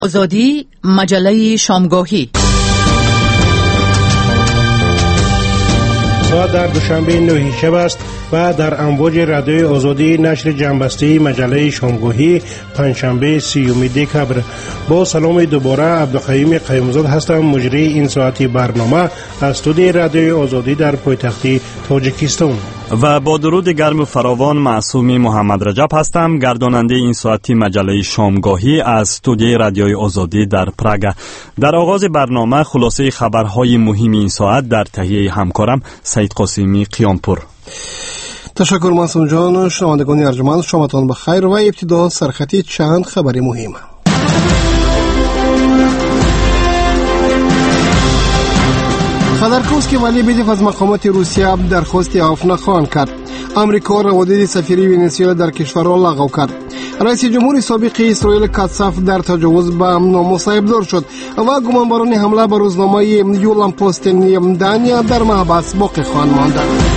آزادی مجله شامگاهی ساعت در دوشنبه 9 شب است و در امواج رادیوی آزادی نشر جنبسته مجله شامگاهی پنجشنبه 30 دکبر. با سلام دوباره عبدالقیوم قیومزاد هستم، مجری این ساعتی برنامه از استودیوی رادیوی آزادی در پایتخت تاجیکستان. و با درود گرم و فراوان معصومی محمد رجب هستم، گرداننده این ساعتی مجله شامگاهی از استودیوی رادیوی آزادی در پراگ. در آغاز برنامه خلاصه خبرهای مهم این ساعت در تهیه همکارم سعید قاسمی قیامپور. تشکر معصوم جان. شنوندگان ارجمند، شامتان بخیر و ابتدا سرخطی چند خبر مهم. خادرکوفسکی ولی بدیف از مقامات روسیه درخواست عفو نخواهند کرد. امریکا روابط سفیری ونزوئلا در کشور را لغو کرد. رئیس جمهور سابق اسرائیل کاتساف در تجاوز به ناموس ایبدار شد و گمانباران حمله به روزنامه یولان پست دانیا در محبس باقی خواهند ماند.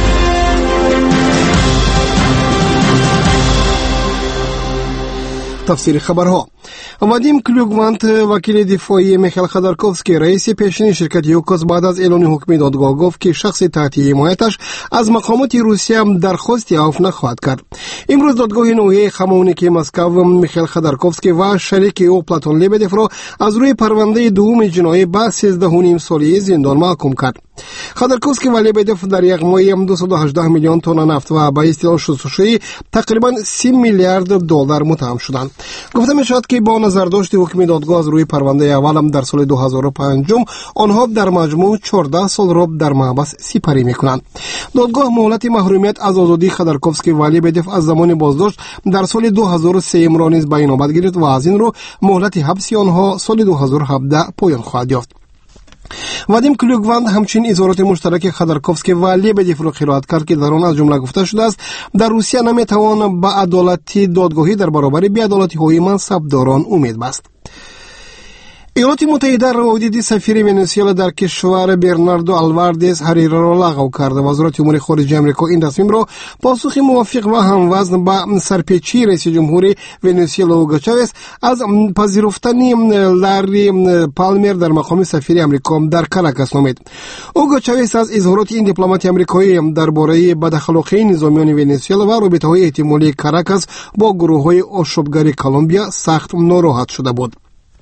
تفسیر خبرها. وادیم کلوگوانت وکیل دفاعی میخائیل خادرکوفسکی رئیس پیشین شرکت یوکوس بعد از اعلان حکم دادگاه گفت که شخص تحت حمایتش از مقامات روسیه درخواست عفو نخواهد کرد. امروز دادگاه نوحه خمونیکی مسکو میخائیل خادرکوفسکی و شریک او پلاتون لبدف را از روی پرونده دوم جنایی به 13.5 سالی زندان محکوم کرد. خادرکوفسکی و لبدف در یک ماه 218 میلیون تن نفت و به اصطلاح شستشویی تقریبا 30 میلیارد دلار متهم شدند. گفته میشد که با نظرداشت حکم دادگاه از روی پرونده اولم در سال 2005 آنها در مجموع 14 سال را در محبس سپری میکنند. دادگاه مهلت محرومیت از آزادی خادرکوفسکی و لبدف از زمان بازداشت در سال 2003 را نیز به اینابت گرفت و از این رو مهلت حبس آنها سال 2017 پایان خواهد یافت. وادیم کلوگوانت همچنین اظهارات مشترک خادرکوفسکی و لبدف را قرائت کرد که در آن از جمله گفته شده است در روسیه نمیتوان به عدالتی دادگاهی در برابر بی‌عدالتی های منصبداران امید بست. ایالات متحده روابط سفیر ونزوئلا در کشور برناردو آلواردز هریرا را لغو کرده. وزارت امور خارجه آمریکا این تصمیم را پاسخی موافق و هموزن با سرپیچی رئیس جمهور ونزوئلا اوگو چاوز از پذیرفتن لاری پالمر در مقام سفیر آمریکا در کاراکاس نامید. اوگو چاوز از اظهارات این دیپلمات آمریکایی درباره بداخلاقی نظامیان ونزوئلا و رابطه‌های احتمالی کاراکاس با گروه‌های آشوبگری کلمبیا سخت ناراحت شده بود.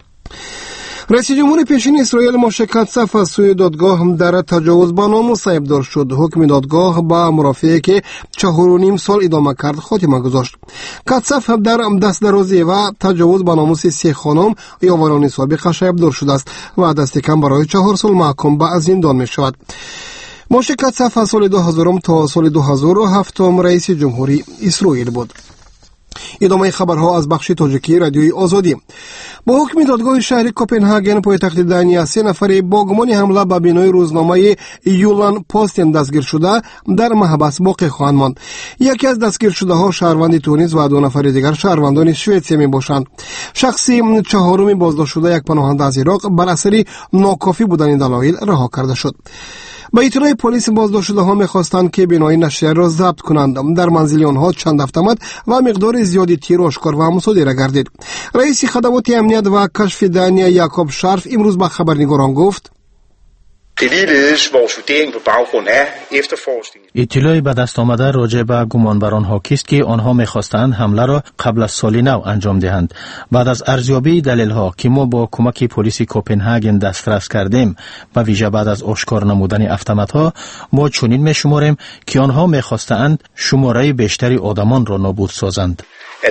رئیس جمهور پیشین اسرائیل موشه کاتساف از سوی دادگاه در تجاوز به ناموس ایبدار شد. حکم دادگاه با مرافعه که 4.5 سال ادامه کرد خاتمه گذاشت. کاتساف در دست درازی و تجاوز به ناموس 3 خانم یاوران سابقش ایبدار شده است و دست کم برای 4 سال محکوم به زندان می شود. موشه کاتساف از سال 2000 تا سال 2007 رئیس جمهوری اسرائیل بود. ادامه خبرها از بخش تاجیکی رادیوی آزادی. با حکم دادگاه شهر کوپنهاگن پایتخت دانیا 3 نفر با گمان حمله به بنای روزنامه یولان پست دستگیر شده در محبس باقی خواهند ماند. یکی از دستگیر شده ها شهروند تونس و 2 نفر دیگر شهروندان سوئیسری می باشند. شخصی چهارم بازداشت شده یک پناهنده از عراق بر اثر ناکافی بودن دلایل رها کرده شد. با اطلاع پلیس بازداشت شده ها می‌خواستند که بنای نشریه را ضبط کنند. در منزل آنها چند автомат و مقدار زیادی تیر آشکار و مصادره گردید. رئیس خدمات امنیت و کشف دانیا یعقوب شارف امروز به خبرنگاران گفت: اطلاعی به دست آمده راجع به گمانبران حاکی است که آنها می‌خواستند حمله را قبل از سال نو انجام دهند. بعد از ارزیابی دلیل‌ها که ما با کمک پلیس کوپنهاگن دسترس کردیم، به ویژه بعد از آشکار نمودن автомат‌ها، ما چنین می‌شماریم که آنها می‌خواستند شماره بیشتری آدمان را نابود سازند.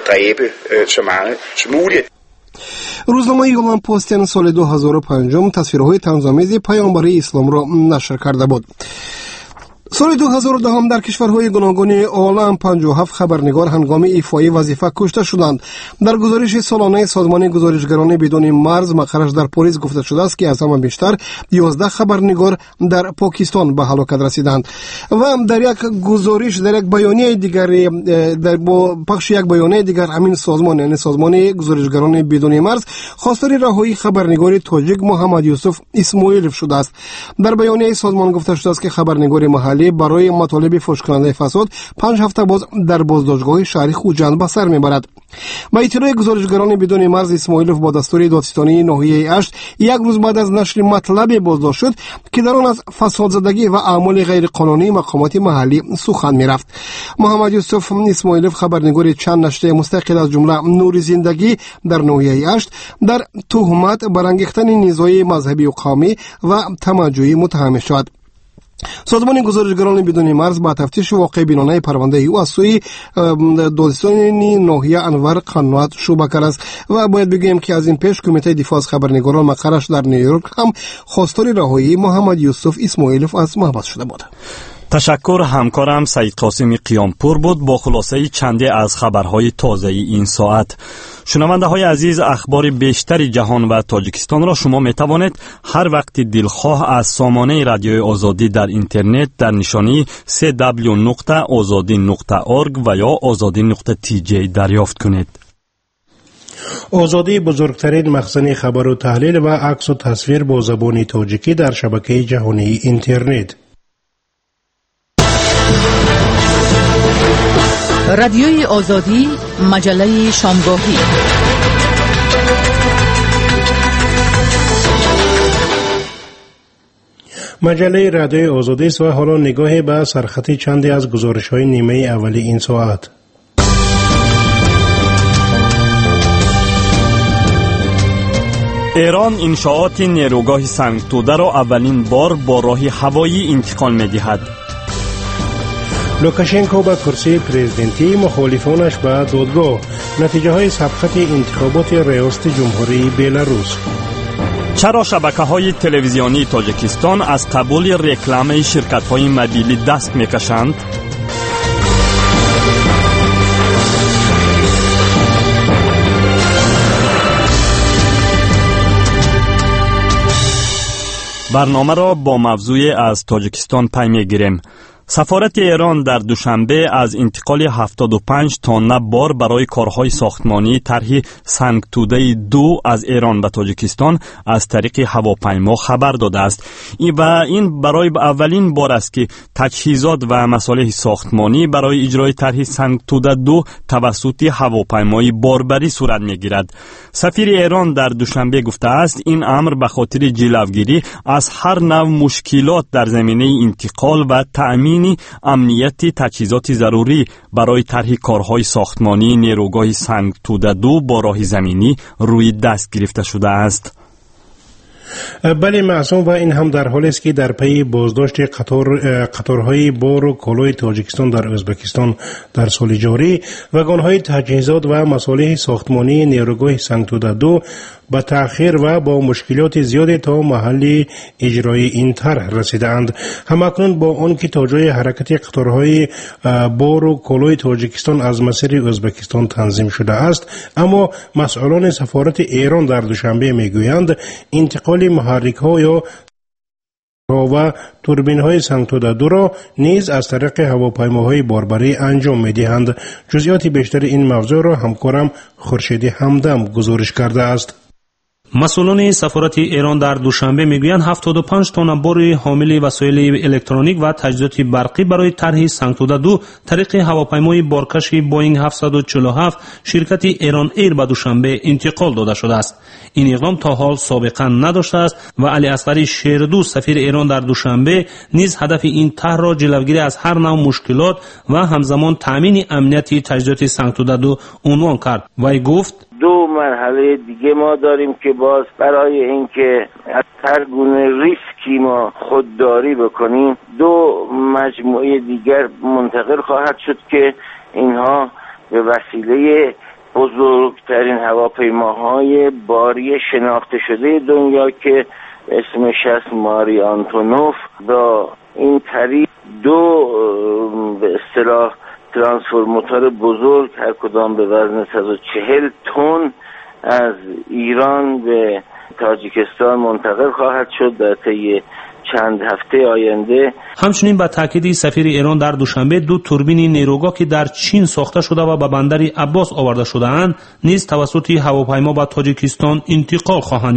روزنامه یولان پست سال 2005 تصویرهای طنزآمیز پیامبر اسلام را نشر کرده بود. سال 2010 در کشورهای گوناگون عالم 57 خبرنگار هنگام ایفای وظیفه کشته شدند. در گزارش سالانه سازمان گزارشگران بدون مرز مقرش در پاریس گفته شده است که از همه بیشتر 11 خبرنگار در پاکستان به هلاکت رسیدند و در یک گزارش در یک بیانیه دیگر در پخش یک بیانیه دیگر همین سازمان یعنی سازمان گزارشگران بدون مرز خواستار رهایی خبرنگار تاجیک محمد یوسف اسماعیلوف شده است. در بیانیه سازمان گفته شده است که خبرنگار محلی برای مطالب فحش کننده فساد 5 هفته باز در بازداشتگاه شهر خوجند به سر میبرد. با اطلاع گزارشگران بدون مرز اسماعیلوف با دستور دادستانی ناحیه 8 یک روز بعد از نشر مطلب بازداشت شد که در آن از فسادزدگی و اعمال غیر قانونی مقامات محلی سخن می‌رفت. محمد یوسف اسماعیلوف خبرنگار چند نشریه مستقل از جمله نور زندگی در ناحیه 8 در تهمت برانگیختن نزاع مذهبی و قومی و تمجیدی متهم شد. سازمان گزارشگران بدون مرز با تفتیش واقع بینانه پرونده او از سوی دادستانی ناحیه انور قناعت شروع کرده است و باید بگویم که از این پیش کمیته دفاع از خبرنگاران مقرش در نیویورک هم خواستار رهایی محمد یوسف اسماعیلوف از محبس شده بود. تشکر. همکارم سعید قاسمی قیامپور بود با خلاصه چنده از خبرهای تازه این ساعت. شنونده های عزیز، اخبار بیشتر جهان و تاجیکستان را شما می توانید هر وقت دلخواه از سامانه رادیوی آزادی در اینترنت در نشانی www.azadi.org و یا azadi.tj دریافت کنید. آزادی بزرگترین مخزن خبر و تحلیل و عکس و تصویر با زبان تاجیکی در شبکه جهانی اینترنت. رادیوی آزادی، مجله شامگاهی. مجله رادیوی آزادی است و حالا نگاه به سرخط چندی از گزارش‌های نیمه اولی این ساعت. ایران انشاءات نیروگاه سنگتوده را اولین بار با راه هوایی انتقال می‌دهد. لوکاشنکو به کرسی پرزیدنتی، مخالفانش به دادگاه. نتیجه های سبقت انتخابات ریاست جمهوری بلاروس. چرا شبکه‌های تلویزیونی تاجیکستان از قبول رکلام شرکت‌های موبیلی دست می‌کشند؟ برنامه را با موضوع از تاجیکستان پی می‌گیریم. سفارت ایران در دوشنبه از انتقال 75 تن بار برای کارهای ساختمانی طرح سنگتوده 2 از ایران به تاجیکستان از طریق هواپیما خبر داده است. این برای اولین بار است که تجهیزات و مصالح ساختمانی برای اجرای طرح سنگتوده 2 توسط هواپیمای باربری صورت می‌گیرد. سفیر ایران در دوشنبه گفته است این امر به خاطر جلوگیری از هر نوع مشکلات در زمینه انتقال و تأمین امنیتی تجهیزات ضروری برای طرح کارهای ساختمانی نیروگاه سنگتوده 2 با راه زمینی روی دست گرفته شده است. بله معصوم، و این هم در حالی است که در پی بازداشت قطارهای بار و کالای تاجیکستان در ازبکستان در سال جاری، واگن‌های تجهیزات و مصالح ساختمانی نیروگاه سنگتوده 2 با تأخیر و با مشکلات زیادی تا محل اجرای این طرح رسیدند. همکنون با آن که تا جای حرکت قطارهای بار و کالای تاجیکستان از مسیر ازبکستان تنظیم شده است، اما مسئولان سفارت ایران در دوشنبه میگویند انتقال محرک‌ها یا و توربین‌های سنگتوده 2 را نیز از طریق هواپیماهای باربری انجام می‌دهند. جزئیات بیشتر این موضوع را همکارم خورشیدی همدم گزارش کرده است. مسئولان سفارت ایران در دوشنبه میگویند 75 تن بار حامل وسایل الکترونیک و تجهیزات برقی برای طرح سنگتوده 2 طریق هواپیمای بارکش بوئینگ 747 شرکت ایران ایر به دوشنبه انتقال داده شده است. این اقدام تا حال سابقه نداشته است و علی اصغری شیردو سفیر ایران در دوشنبه نیز هدف این طرح را جلوگیری از هر نوع مشکلات و همزمان تامین امنیتی تجهیزات سنگتوده 2 عنوان کرد. وی گفت 2 مرحله دیگه ما داریم که باز برای اینکه از هر گونه ریسکی ما خودداری بکنیم 2 مجموعه دیگر منتقل خواهد شد که اینها به وسیله بزرگترین هواپیماهای باری شناخته شده دنیا که اسمش هست ماری آنتونوف، با این طریق 2 به اصطلاح ترانسفورماتور بزرگ هر کدام به وزن 140 تن از ایران به تاجیکستان منتقل خواهد شد در طی چند هفته آینده. همچنین با تاکید سفیر ایران در دوشنبه 2 توربین نیروگاه که در چین ساخته شده و به بندر عباس آورده شده اند نیز توسط هواپیما به تاجیکستان انتقال خواهند یافت.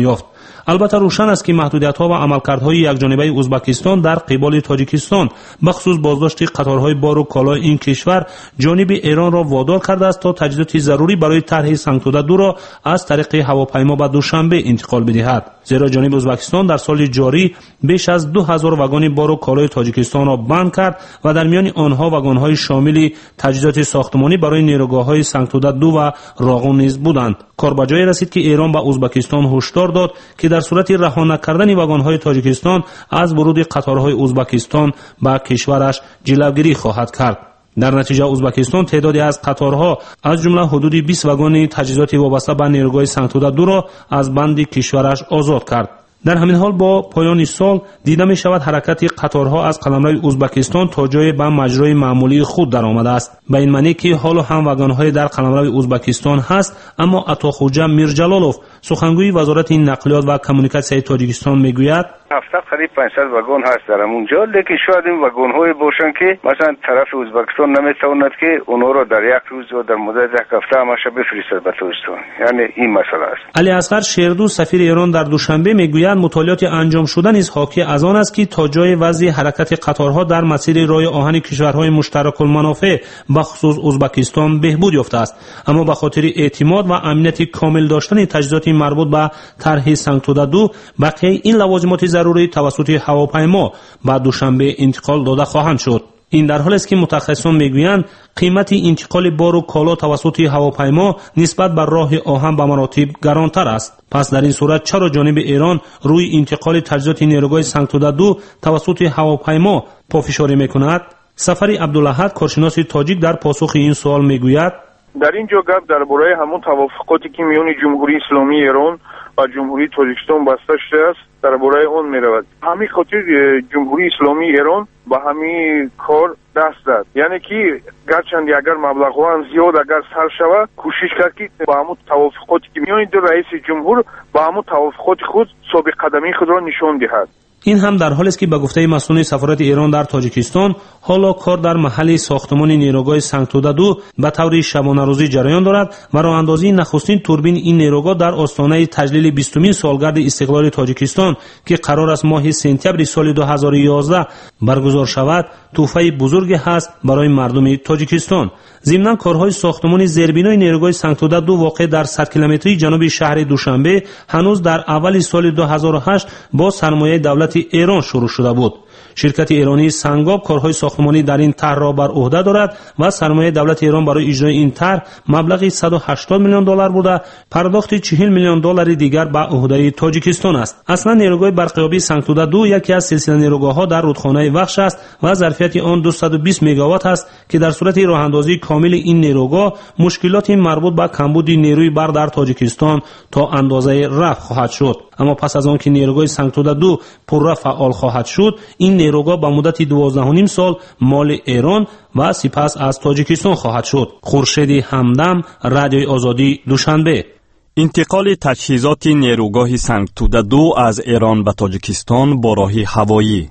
البته روشن است که محدودیت‌ها و عملکردهای یکجانبه ازبکستان در قبال تاجیکستان بخصوص بازداشت قطارهای بار و کالای این کشور جانب ایران را وادار کرده است تا تجهیزات ضروری برای طرح سنگ‌توده 2 را از طریق هواپیما به دوشنبه انتقال بدهد. زیرا جانب ازبکستان در سال جاری بیش از 2000 واگن بار و کالای تاجیکستان را بند کرد و در میان آنها واگن‌های شامل تجهیزات ساختمانی برای نیروگاه‌های سنگ‌توده 2 و راغون نیز بودند. کار به جای رسید که ایران به ازبکستان هشدار داد که در صورت رها نکردن واگن‌های تاجیکستان از ورود قطارهای ازبکستان به کشورش جلوگیری خواهد کرد. در نتیجه ازبکستان تعدادی از قطارها از جمله حدود 20 واگن تجهیزات وابسته به نیروگاه سنگ‌توده 2 را از بند کشورش آزاد کرد. در همین حال با پایان سال دیده می شود حرکت قطارها از قلمرو ازبکستان تا جای به مجرای معمولی خود در آمده است. به این معنی که حالا هم واگن‌های در قلمرو ازبکستان هست، اما عطاخوجا میرجلالوف سخنگوی وزارت نقلیات و کمیونیکاسیون تاجیکستان میگوید هفته قریب 500 واگن هست در اونجا، لیکن شاید این واگن‌های باشن که مثلا طرف ازبکستان نمیتواند که اونها را در یک روز و در مدت یک هفته همش بفرستد به تاجیکستان. یعنی این مسئله است. علی اصغر شیردو سفیر ایران در دوشنبه میگوید مطالعات انجام شده نیز حاکی از آن است که تا جای وضع حرکت قطارها در مسیر راه آهن کشورهای مشترک المنافع بخصوص ازبکستان بهبود یافته است، اما به خاطر اعتماد و امنیت کامل داشتن تجهیزات مربوط به طرح سنگ‌توده 2 بقیه این لوازمات ضروری توسط هواپیما بعد دوشنبه انتقال داده خواهند شد. این در حالی است که متخصصان میگویند قیمت انتقال بار و کالا توسط هواپیما نسبت بر راه آهن به مراتب گرانتر است. پس در این صورت چرا جانب ایران روی انتقال تجهیزات نیروگاه سنگ‌توده 2 توسط هواپیما پافشاری میکند؟ سفری عبدالاحد کارشناس تاجیک در پاسخ این سوال میگوید در اینجا گپ درباره همون توافقاتی که میان جمهوری اسلامی ایران و جمهوری تاجیکستان بسته شده است درباره اون میرود. همین خاطر جمهوری اسلامی ایران با همین کار دست داد، یعنی که گرچند اگر مبلغ هم زیاد اگر سر شود کوشش کرد که با همون توافقاتی که میان دو رئیس جمهور با همون توافقات خود ثابت قدمی خود را نشان دهد. این هم در حالی است که به گفته مسئولان سفارت ایران در تاجیکستان حالا کار در محل ساختمان نیروگاه سنگ‌توده 2 به طور شبانه روزی جریان دارد و راه اندازی نخستین توربین این نیروگاه در آستانه تجلیل 20مین سالگرد استقلال تاجیکستان که قرار است ماه سپتامبر سال 2011 برگزار شود تحفه بزرگی هست برای مردم تاجیکستان. ضمن کارهای ساختمان زیربنای نیروگاه سنگ‌توده 2 واقع در 100 کیلومتری جنوب شهر دوشنبه هنوز در اول سال 2008 با سرمایه دولت ایران شروع شده بود. شرکت ایرانی سنگاب کارهای ساختمانی در این طرح را بر عهده دارد و سرمایه دولت ایران برای اجرای این طرح مبلغی 180 میلیون دلار بوده، پرداخت 40 میلیون دلار دیگر به عهده تاجیکستان است. اصلا نیروگاه برقیابی سنگ‌توده 2 یکی از سلسله نیروگاه‌ها در رودخانه وخش است و ظرفیت آن 220 مگاوات است که در صورت راه‌اندازی کامل این نیروگاه مشکلات مربوط به کمبود نیروی برق در تاجیکستان تا اندازه رفع خواهد شد. اما پس از آن که نیروگاه سنگ‌توده 2 پررو فعال خواهد شد، این نیروگاه به مدت 12.5 سال مال ایران و سپس از تاجیکستان خواهد شد. خورشید همدم، رادیوی آزادی، دوشنبه. انتقال تجهیزات نیروگاه سنگ‌توده 2 از ایران به تاجیکستان با راه هوایی.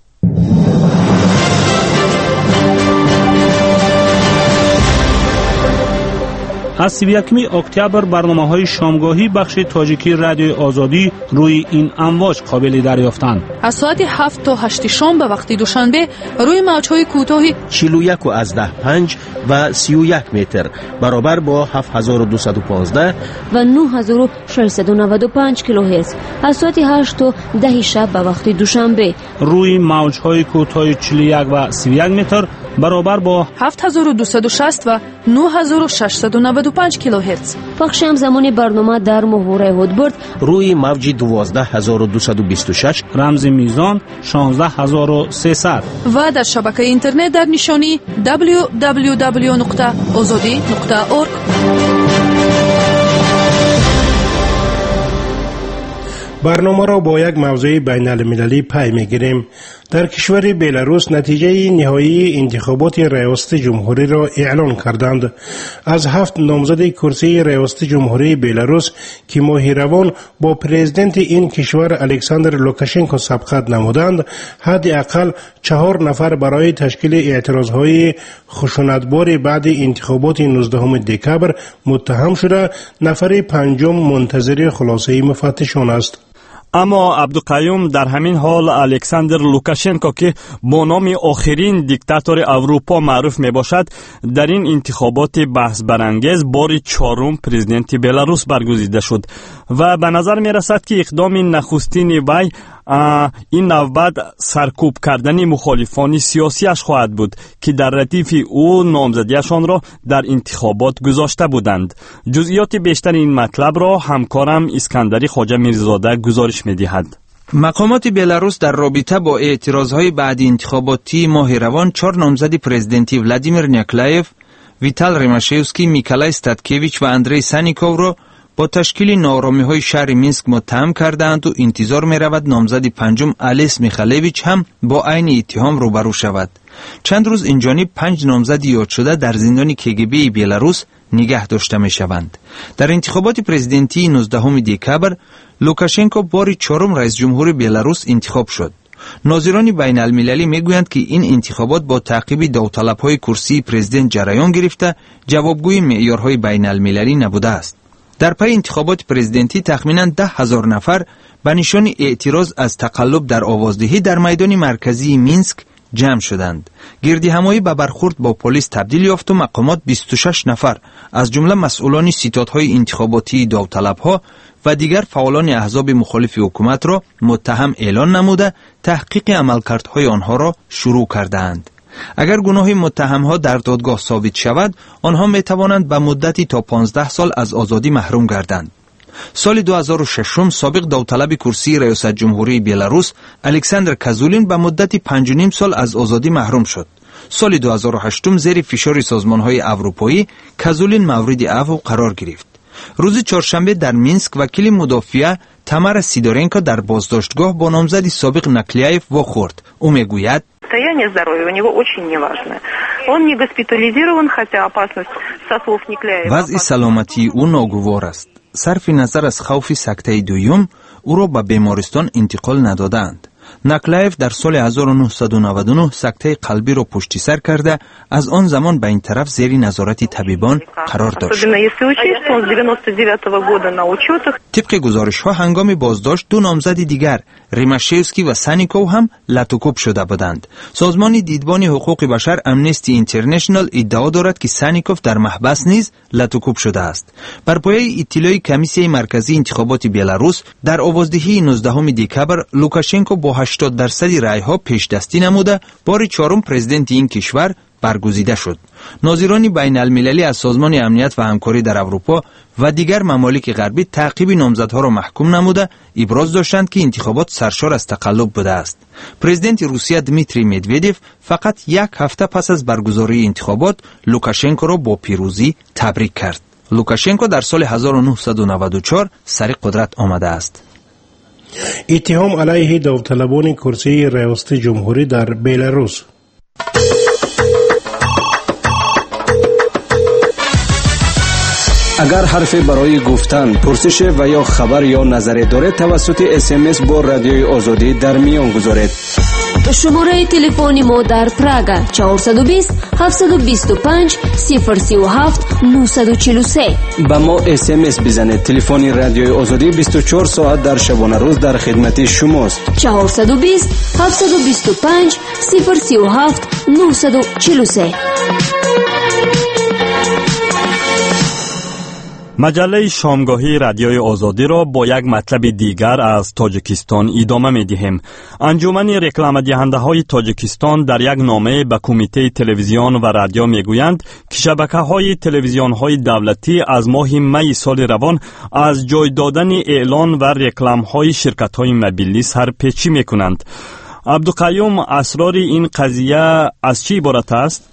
از 31 اکتبر برنامه‌های شامگاهی بخش تاجیکی رادیوی آزادی روی این امواج قابل دریافتند. از ساعت 7 تا 8 شام به وقت دوشنبه روی موج‌های کوتاه 41.5 و 31 متر برابر با 7215 و 9695 کیلوهرتز از ساعت 8 تا 10 شب به وقت دوشنبه روی موج‌های کوتاه 41 و 31 متر برابر با 7260 و 9695 کیلوهرتز. پخش همزمان برنامه در محور هودبرد روی موج 12226 رمز میزان 16300 و در شبکه اینترنت در نشانی www.azadi.org. برنامه را با یک موضوع بین المللی پی میگیریم. در کشور بلاروس نتیجه نهایی انتخابات ریاست جمهوری را اعلان کردند. از 7 نامزد کرسی ریاست جمهوری بلاروس که ماه روان با پرزیدنت این کشور الکساندر لوکاشنکو سبقت نمودند، حداقل 4 نفر برای تشکیل اعتراضهای خشونتبار بعد انتخابات 19 دکبر متهم شده، نفر پنجم منتظر خلاصه مفتشان است. اما عبدالقیوم در همین حال الکساندر لوکاشنکو که با نام آخرین دیکتاتور اروپا معروف می باشد، در این انتخابات بحث برانگیز بار چهارم پرزیدنت بلاروس برگزیده شد و به نظر می رسد که اقدام نخستین وی این نوبت سرکوب کردن مخالفان سیاسیش خواهد بود که در ردیف او نامزدیشان را در انتخابات گذاشته بودند. جزئیات بیشتر این مطلب را همکارم اسکندری خواجه میرزاده گزارش می‌دهد. مقامات بلاروس در رابطه با اعتراضهای بعد انتخاباتی ماه روان 4 نامزد پرزیدنتی ولادیمیر نیکلایف، ویتال ریماشوفسکی، میکالای استاتکیویچ و اندری سانیکوف را با تشکیل ناآرامی‌های شهر مینسک متهم کردند و انتظار می‌رود نامزد پنجم الیس میخالویچ هم با عین اتهام روبرو شود. چند روز اینجانب 5 نامزد یاد شده در زندان کگبی بلاروس نگه داشته می‌شوند. در انتخابات پرزیدنتی 19 دکبر لوکاشنکو بار چهارم رئیس جمهور بلاروس انتخاب شد. ناظران بین المللی میگویند که این انتخابات با تعقیب داوطلب‌های کرسی پرزیدنت جریان گرفته جوابگوی معیارهای بین المللی نبوده است. در پی انتخابات پرزیدنتی تخمیناً 10,000 نفر به نشان اعتراض از تقلب در آوازدهی در میدان مرکزی مینسک جمع شدند. گردی همایی به برخورد با پلیس تبدیل یافت و مقامات 26 نفر از جمله مسئولان ستادهای انتخاباتی داوطلب‌ها و دیگر فعالان احزاب مخالف حکومت را متهم اعلان نموده تحقیق عملکردهای آنها را شروع کردند. اگر گناه متهم‌ها در دادگاه ثابت شود، آنها می‌توانند به مدتی تا 15 سال از آزادی محروم گردند. سال 2006 سابق داوطلب کرسی ریاست جمهوری بلاروس الکساندر کازولین به مدت 5.5 سال از آزادی محروم شد. سال 2008 زیر فشار سازمان‌های اروپایی کازولین مورد عفو قرار گرفت. روز چهارشنبه در مینسک وکیل مدافع تامارا سیدورنکو در بازداشتگاه با نامزد سابق نیکلایف واخورد. او میگوید состояние здоровья у него очень неважное. Он не госпитализирован, хотя опасность со слов Никляева. وضع سلامتی او ناگوار است. صرف نظر از خوف سکته دوم او را به بیمارستان انتقال ندادند. نیکلایف در سال 1999 سکته قلبی را پشت سر کرده از آن زمان به این طرف زیر نظارت طبیبان قرار داشت. طبق گزارش ها هنگام بازداشت 2 نامزد دیگر ریماشوفسکی و سانیکوف هم لطوکوب شده بودند. سازمان دیدبان حقوق بشر امنستی اینترنشنال ادعا دارد که سانیکوف در محبس نیز لطوکوب شده است. بر پایه اطلاع کمیسیون مرکزی انتخابات بلاروس در آوازدهی 19 دکبر لوکاشنکو با 80% رأی‌ها پیش دستی نموده بار چهارم پرزیدنت این کشور برگزیده شد. ناظران بین المللی از سازمان امنیت و همکاری در اروپا و دیگر ممالک غربی تعقیب نامزدها را محکوم نموده ابراز داشتند که انتخابات سرشار از تقلب بوده است. پرزیدنت روسیه دمیتری مدودوف فقط 1 هفته پس از برگزاری انتخابات لوکاشنکو را با پیروزی تبریک کرد. لوکاشنکو در سال 1994 سر قدرت آمده است. اتهام علیه داوطلبان کرسی ریاست جمهوری در بلاروس. اگر حرفی برای گفتن، پرسش و یا خبر یا نظری دارید توسط SMS با رادیوی آزادی در میان گذارید. شماره تلفن ما در پراگ 420 725 037 943. با ما SMS بزنید. تلفن رادیوی آزادی 24 ساعت در شبانه روز در خدمت شماست. 420 725 037 943. مجله شامگاهی رادیوی آزادی را با یک مطلب دیگر از تاجیکستان ادامه می‌دهیم. انجمن رکلام دهنده‌های تاجیکستان در یک نامه به کمیته تلویزیون و رادیو میگویند که شبکه‌های تلویزیون‌های دولتی از ماه می سال روان از جای دادن اعلان و رکلام‌های شرکت‌های مبلی سرپیچی می‌کنند. عبدالقیوم، اسرار این قضیه از چی عبارت است؟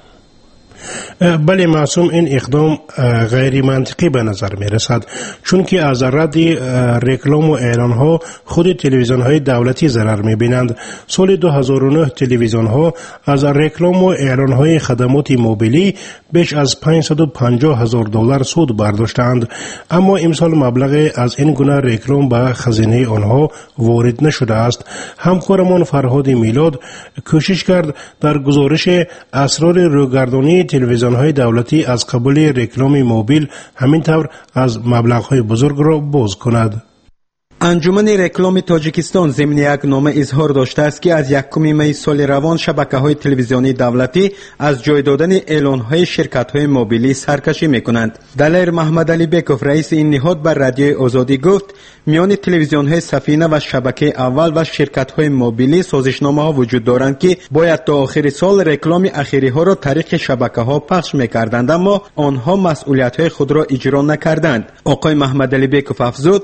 بله معصوم، این اقدام غیر منطقی به نظر می رسد، چون که از رد رکلام و اعلان ها خود تلویزیون های دولتی ضرر می بینند. سال 2009 تلویزیون ها از رکلام و اعلان های خدمات موبیلی بیش از 550,000 دلار سود برداشتند، اما امسال مبلغ از این گونه رکلام به خزینه آنها وارد نشده است. همکارمان فرهاد میلاد کوشش کرد در گزارش اسرار روگردانی تلویزیون های دولتی از قبول رکلام موبیل همین طور از مبلغ های بزرگ را باز کند. انجمن رکلام تاجیکستان ضمن یک نامه اظهار داشته است که از 1 می سال روان شبکه‌های تلویزیونی دولتی از جای دادن اعلان‌های شرکت‌های موبیلی سرکشی می‌کنند. دلیر محمد علی بیکوف رئیس این نهاد بر رادیوی آزادی گفت میان تلویزیون‌های سفینه و شبکه اول و شرکت‌های موبیلی سازشنامه‌ها وجود دارند که باید تا آخر سال رکلام اخیری‌ها را طریق شبکه‌ها پخش می‌کردند، اما آنها مسئولیت‌های خود را اجرا نکردند. آقای محمد علی بیکوف افزود: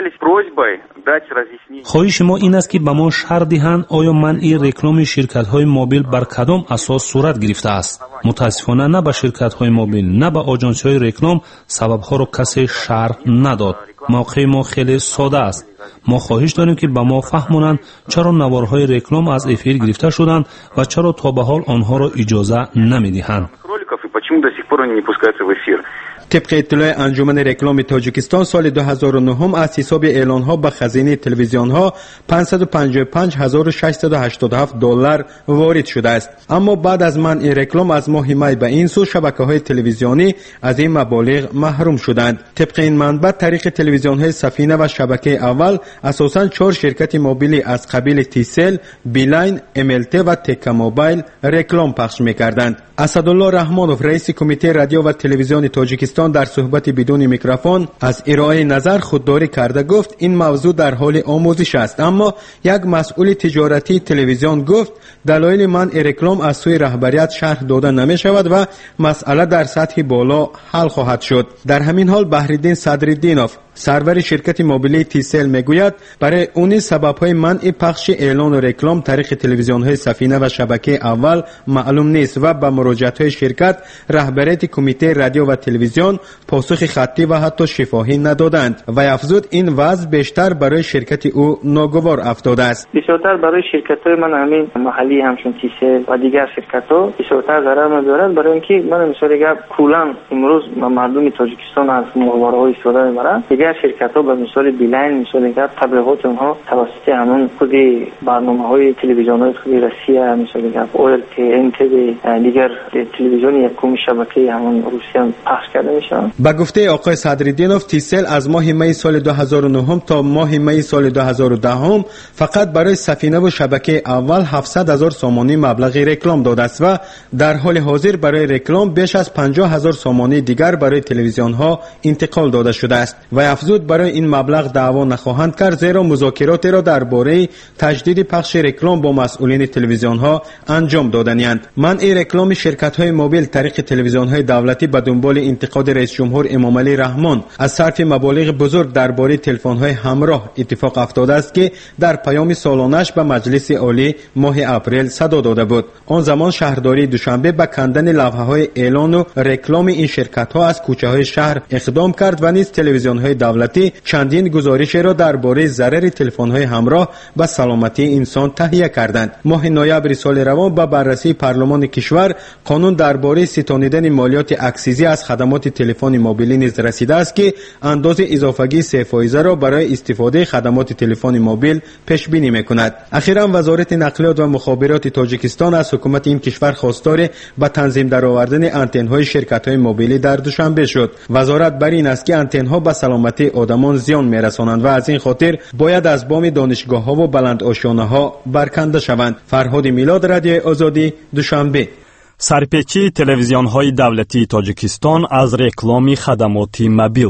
خواهش ما این است که به ما شرح دهند آیا منع رکلام شرکت‌های موبیل بر کدام اساس صورت گرفته است. متاسفانه نه به شرکت‌های موبیل نه به آژانس‌های رکلام سبب‌ها را کسی شرح نداد. موقع ما خیلی ساده است. ما خواهش داریم که به ما فهمونند چرا نوارهای رکلام از افیر گرفته شدند و چرا تا به حال آنها را اجازه نمی‌دهند. طبق اطلاع انجمن رکلام تاجیکستان سال 2009 از حساب اعلان‌ها به خزینه تلویزیون‌ها 555687 دلار وارد شده است. اما بعد از منع رکلام از ماه می به این سو شبکه‌های تلویزیونی از این مبالغ محروم شدند. طبق این منبع طریق تلویزیون‌های سفینه و شبکه اول اساساً 4 شرکت موبیلی از قبیل تیسل، بیلاین، املت و تکا موبایل رکلام پخش می‌کردند. اسدالله رحمانوف رئیس کمیته رادیو و تلویزیون تاجیکستان در صحبت بدون میکروفون از ارائه نظر خودداری کرده گفت این موضوع در حال آموزش است، اما یک مسئول تجارتی تلویزیون گفت دلایل منع رکلام از سوی رهبریت شرح داده نمی شود و مسئله در سطح بالا حل خواهد شد. در همین حال بحرالدین صدرالدینوف سرور شرکت موبیلی تیسل میگوید برای اون سبب‌های منع پخش اعلان و رکلام طریق تلویزیون‌های سفینه و شبکه اول معلوم نیست و با مراجعه‌های شرکت رهبریت کمیته رادیو و تلویزیون پاسخ خطی و حتی شفاهی ندادند و افزود این وضع بیشتر برای شرکت او ناگوار افتاده است. بسیارتر برای شرکت‌های من همین محلی همچون تیسل و دیگر شرکت‌ها بسیارتر ضرر می‌دارد، برای اینکه من مثلا گپ کلا امروز مردم تاجیکستان از ماهواره‌های استفاده می‌برند. دیگر شرکت‌ها به مثال بیلاین مثلا گپ تبلیغات اونها توسط همون خود برنامه‌های تلویزیون‌های خود روسیه مثلا گپ ORT NTV دیگر تلویزیون یکم شبکه همون روسیه پخش کرده میشن. با گفته آقای صدرالدینوف تیسل از ماه می سال 2009 تا ماه می سال 2010 فقط برای سفینه و شبکه اول 700,000 سومانی مبلغ رکلام داده است و در حال حاضر برای رکلام بیش از 50,000 سومانی دیگر برای تلویزیون‌ها انتقال داده شده است و افزود برای این مبلغ دعوا نخواهند کرد زیرا مذاکرات را درباره تجدید پخش رکلام با مسئولین تلویزیون‌ها انجام دادند. منع رکلام شرکت‌های موبیل طریق تلویزیون‌های دولتی به دنبال انتقاد رئیس جمهور امامعلی رحمان از صرف مبالغ بزرگ درباره تلفن‌های همراه اتفاق افتاده است که در پیام سالانه‌اش به مجلس عالی ماه اپریل صدا داده بود. آن زمان شهرداری دوشنبه به کندن لوحه‌های اعلان و رکلام این شرکت‌ها از کوچه‌های شهر اقدام کرد و نیز تلویزیون‌های دولتی چندین گزارش را درباره ضرر تلفن‌های همراه به سلامتی انسان تهیه کردند. ماه نوامبر سال روان با بررسی پارلمان کشور قانون درباره ستانیدن مالیات اکسیزی از خدمات تلفن موبیلی نیز رسیده است که انداز اضافگی 3% را برای استفاده خدمات تلفن موبیل پیش بینی می‌کند. اخیراً وزارت نقلیات و مخابرات تاجیکستان از حکومت این کشور خواستار به تنظیم درآوردن آنتن‌های شرکت‌های موبیلی در دوشنبه شد. وزارت بر این است که آنتن‌ها به سلامتی آدمان زیان می‌رسانند و از این خاطر باید از بام دانشگاه‌ها و بلند آشیانه‌ها برکنده شوند. فرهاد میلاد، رادیوی آزادی، دوشنبه. سرپیچی تلویزیون‌های دولتی تاجیکستان از رکلام خدمات موبیل.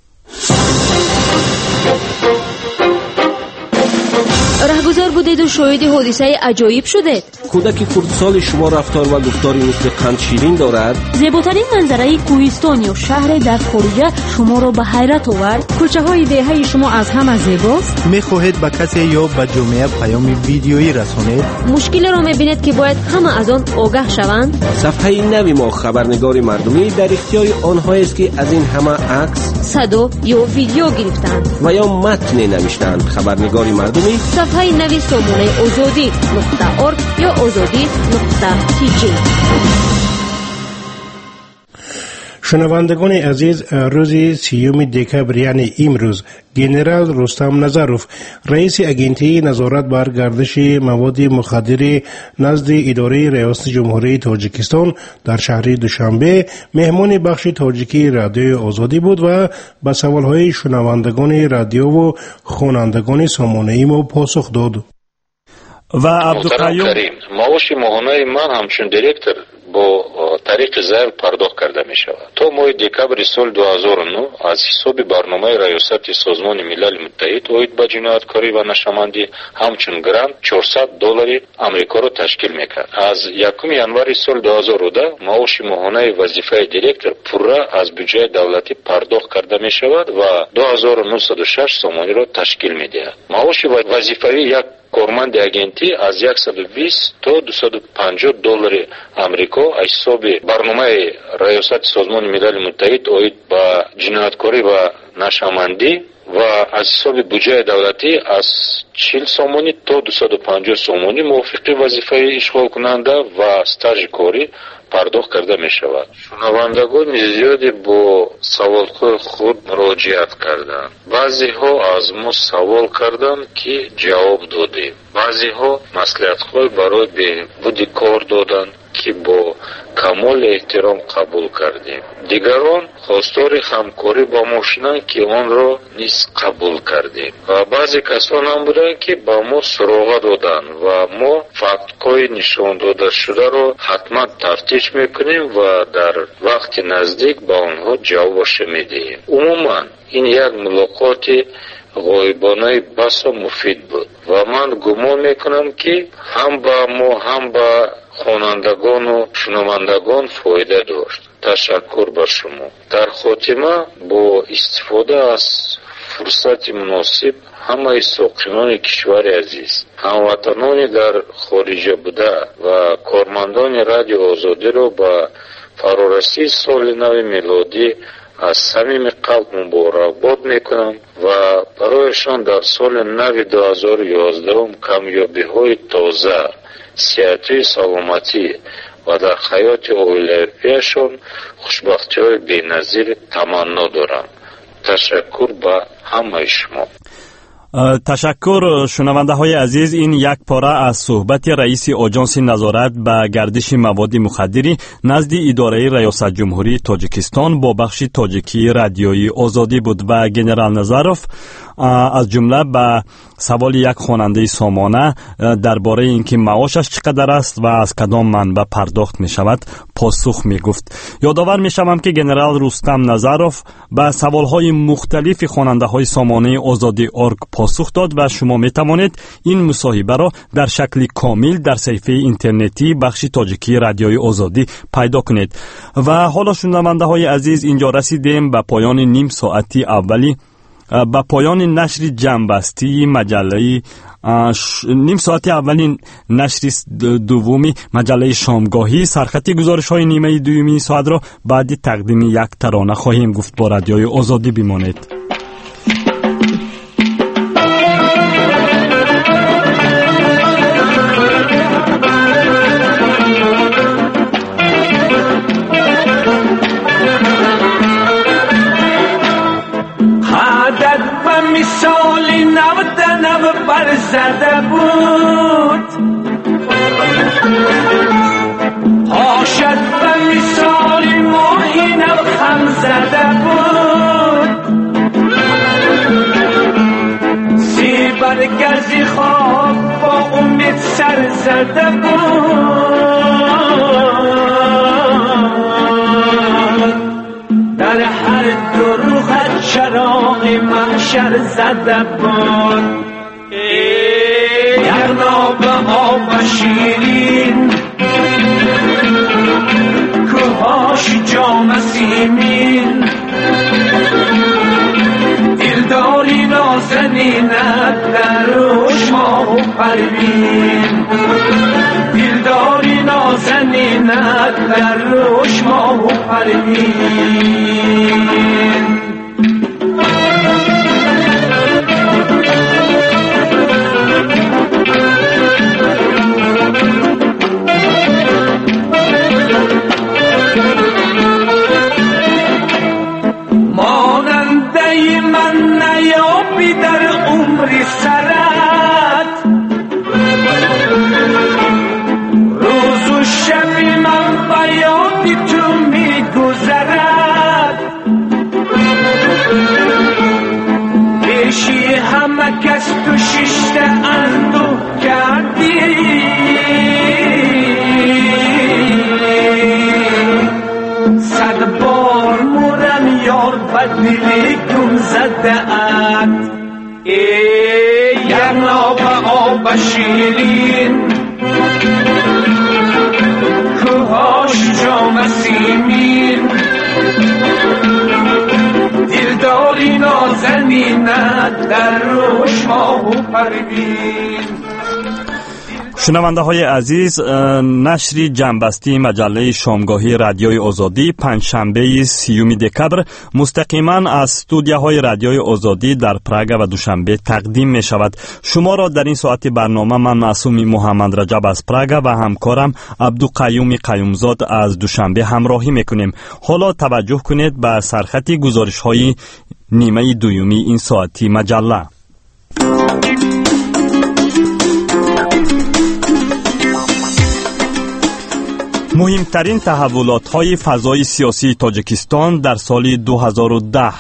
رهگذار بودید و شاهد حادثه عجایب شدید. کودک خردسال شما رفتار و گفتاری مثل قند شیرین دارد. زیباترین منظره کوهستان یا شهر در خارج شما را به حیرت آورد. کوچه های دهه شما از همه زیباست. میخواهید به کسی یا به جامعه پیام ویدیویی رسانید. مشکلی را میبینید که باید همه از آن آگاه شوند. صفحه نوی ما خبرنگار مردمی در اختیار آنهایی است که از این همه عکس، صدا یا ویدیو گرفتند و یا متن نوشتند. خبرنگار مردمی صفحه نوی سامانه azadi.org یا azadi.tg. شنوندگان عزیز، روز 30 دکبر یعنی امروز گنرال رستم نظروف رئیس اگنتی نظارت بر گردش مواد مخدر نزد اداره ریاست جمهوری تاجیکستان در شهر دوشنبه مهمان بخش تاجیکی رادیوی آزادی بود و به سوالهای شنوندگان رادیو و خوانندگان سامانه‌ای ما پاسخ داد. و عبدالقیوم معاش ماهانه من همچون دیرکتور با طریق ضرب پرداخت کرده می شود. تا ماه دکبر سال 2009 از حساب برنامه ریاست سازمان ملل متحد اوید به جنایتکاری و نشمندی همچون گرانت $400 آمریکا را تشکیل میکرد. از 1 ینوار سال 2010 معاش ماهانه وظیفه دیرکتور پورا از بودجه دولتی پرداخت کرده می شود و 2906 سومانی را تشکیل می دهد. معاش وظیفه‌ای یک کارمند اگنتی از 120 تا $250 آمریکا از حساب برنامه ریاست سازمان ملل متحد اوید به جنایتکاری و نشمندی و از حساب بودجه دولتی از 40 سومانی تا 250 سومانی موافقی وظیفه اشغال کننده و استاژ کاری پرداخت کرده می شود. شنوندگان زیادی با سوالهای خود مراجعت کردند. بعضی ها از ما سوال کردند که جواب دادیم. بعضی ها مصلحت‌های برای بهبود کار دادند که با کمال احترام قبول کردیم. دیگران خواستار همکاری با ما شدند که آن را نیز قبول کردیم و بعضی کسان هم بودند که با ما سراغ دادند و ما فکت‌های نشان داده شده را حتما تفتیش میکنیم و در وقت نزدیک با آنها جوابش میدهیم. عموما این یک ملاقات غایبانه بس و مفید بود و من گمان میکنم که هم با ما هم با خوانندگان و شنوندگان فایده داشت. تشکر بر شما. در خاتمه با استفاده از فرصت مناسب همه ساکنان کشور عزیز، هموطنان در خارج بوده و کارمندان رادیو آزادی را با فرارسی سال نو میلادی از صمیم قلب مبارکباد میکنم و برایشان در سال نو 2011 کامیابی های تازه، صحت سلامتی و در حیات عائله‌ایشان خوشبختی های بی‌نظیر تمنا دارم. تشکر به همه شما. تشکر شنونده های عزیز. این یک پاره از صحبت رئیس آژانس نظارت به گردش مواد مخدری نزد اداره ریاست جمهوری تاجیکستان با بخش تاجیکی رادیوی آزادی بود و گنرال نظروف از جمله به سوال یک خواننده سامانه درباره اینکه معاشش چقدر است و از کدام منبع پرداخت می شود پاسخ می گفت. یادآور می شوم که گنرال رستم نظروف به سوالهای مختلف خواننده های سامانه آزادی ارگ پاسخ داد و شما می توانید این مصاحبه را در شکل کامل در صفحه اینترنتی بخش تاجیکی رادیوی آزادی پیدا کنید. و حالا شنونده های عزیز، اینجا رسیدیم به پایان نیم ساعتی اولی با پایان نشر جنبستی مجله نیم ساعت اولین نشر دومی مجله شامگاهی. سرخطی گزارش های نیمه دومی ساعت را بعد تقدیم یک ترانه خواهیم گفت. با رادیوی آزادی بمانید. مثالی نو بر زده بود، پاشد و مثالی ماهی نو خم زده بود، سی برگزی خواب با امید سر زده بود، در هر دروغت چراغ محشر زده بود. یغناب آب شیرین کوهاش جام سیمین، دلداری نازنینت در روش ماه و پروین، دلداری نازنینت در روش ماه و پروین. شیشته اندوه کردی صد بار مرم یار بدلی گم زده ات ای یرناب آب شیرین کوهاش جام سیمین دلداری نازنینت در روش ماه و پروین. شنونده های عزیز، نشر جنبستی مجله شامگاهی رادیوی آزادی پنجشنبه 30 دکبر مستقیما از استودیوهای رادیوی آزادی در پراگ و دوشنبه تقدیم می شود. شما را در این ساعت برنامه من معصوم محمد رجب از پراگ و همکارم عبدالقیوم قیومزاد از دوشنبه همراهی میکنیم. حالا توجه کنید به سرخط گزارش های نیمه دومی این ساعتی مجله. مهمترین تحولات‌های فضای سیاسی تاجیکستان در سال 2010.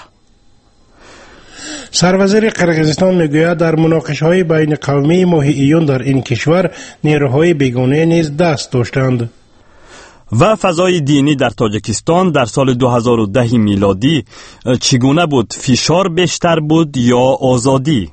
سروزیر قرقیزستان میگوید در مناقشه‌های بین قومی ماه ایون در این کشور نیروهای بیگانه نیز دست داشتند. و فضای دینی در تاجیکستان در سال 2010 میلادی چگونه بود؟ فشار بیشتر بود یا آزادی؟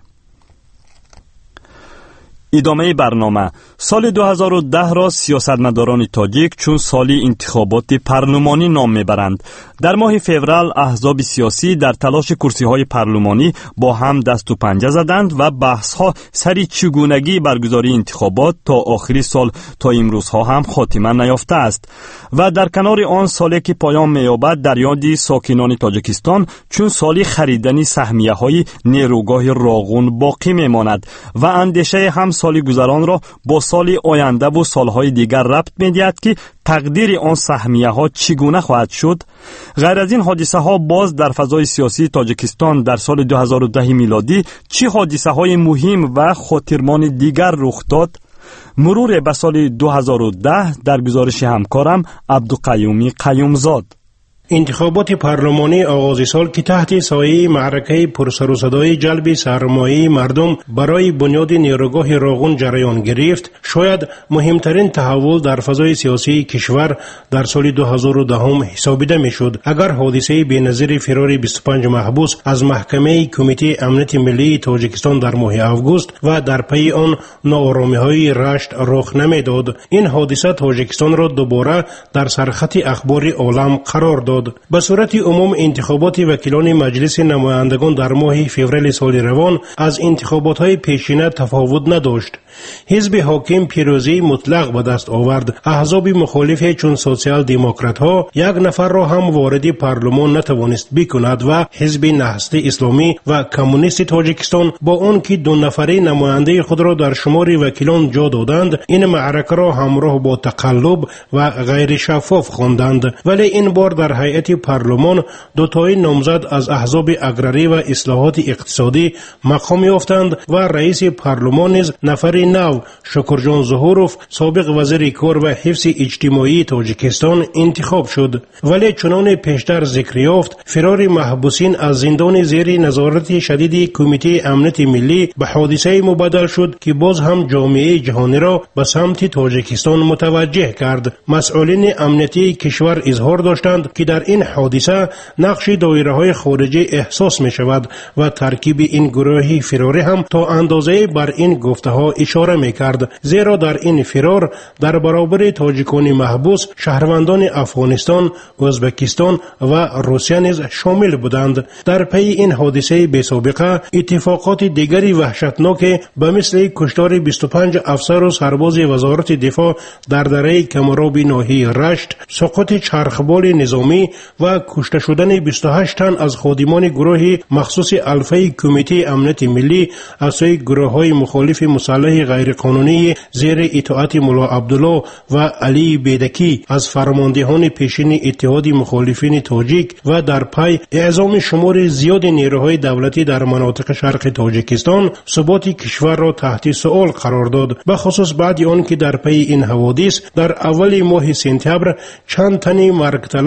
ادامه برنامه. سال 2010 را سیاستمداران تاجیک چون سال انتخابات پارلمانی نام میبرند. در ماه فوریه احزاب سیاسی در تلاش کرسی‌های پارلمانی با هم دست و پنجه زدند و بحث‌ها سری چگونگی برگزاری انتخابات تا آخری سال تا امروزها هم خاتمه نیافته است. و در کنار آن سالی که پایان می‌یابد در یاد ساکنان تاجیکستان چون سالی خریدن سهمیه‌های نیروگاه راغون باقی میماند و اندیشه هم سال گذران را با سال آینده و سالهای دیگر ربط می‌دهد که تقدیر آن سهمیه ها چگونه خواهد شد. غیر از این حادثه ها باز در فضای سیاسی تاجیکستان در سال 2010 میلادی چه حادثه های مهم و خاطرمان دیگر رخ داد؟ مرور به سال 2010 در گزارش همکارم عبدالقیوم قیومزاد. انتخابات پارلمانی آغاز سال که تحت سایه معرکه پرسر و صدای جلب سرمایه مردم برای بنیاد نیروگاه راغون جریان گرفت، شاید مهمترین تحول در فضای سیاسی کشور در سال 2010 حسابیده میشد اگر حادثه بی‌نظیر فرار 25 محبوس از محکمه کمیته امنیت ملی تاجیکستان در ماه آگوست و در پی آن ناآرامی‌های رشت رخ نمیداد. این حادثه تاجیکستان را دوباره در سرخط اخبار عالم قرار داد. به صورت عموم انتخابات وکیلان مجلس نمایندگان در ماه فوریه سال روان از انتخابات‌های پیشینه تفاوت نداشت. حزب حاکم پیروزی مطلق به دست آورد. احزاب مخالف چون سوسیال دموکرات ها یک نفر را هم وارد پارلمان نتوانست بکند و حزب نهضت اسلامی و کمونیست تاجیکستان با آن که 2 نفره نماینده خود را در شمار وکیلان جا دادند این معرکه را همراه با تقلب و غیر شفاف خواندند. ولی این بار در هیئت پارلمان 2 تای نامزد از احزاب اگراری و اصلاحات اقتصادی مقام یافتند و رئیس پارلمان نیز نفر نو شکرجان ظهوروف سابق وزیر کار و حفظ اجتماعی تاجیکستان انتخاب شد. ولی چنان پیشتر ذکر یافت فرار محبوسین از زندان زیر نظارت شدید کمیته امنیت ملی به حادثه مبدل شد که باز هم جامعه جهانی را به سمت تاجیکستان متوجه کرد. مسئولین امنیتی کشور اظهار داشتند که در این حادثه نقش دایره‌های خارجی احساس می شود و ترکیب این گروه فراری هم تا اندازه بر این گفته‌ها اشاره می‌کرد، زیرا در این فرار در برابر تاجیکان محبوس شهروندان افغانستان، ازبکستان و روسیه نیز شامل بودند. در پی این حادثه بی‌سابقه اتفاقات دیگری وحشتناک به مثل کشتار 25 افسر و سرباز وزارت دفاع در دره کمراب ناحیه رشت، سقوط چرخبال نظامی و کشته شدن 28 تن از خادمان گروه مخصوص الفه کمیته امنیت ملی از سوی گروه‌های مخالف مسلح غیر قانونی زیر اطاعت ملا عبدالله و علی بیدکی از فرماندهان پیشین اتحاد مخالفین تاجیک و در پی اعزام شمار زیاد نیروهای دولتی در مناطق شرق تاجیکستان ثبات کشور را تحت سؤال قرار داد. به خصوص بعد آن که در پی این حوادث در اول ماه سپتامبر چند تن مرگ طلب با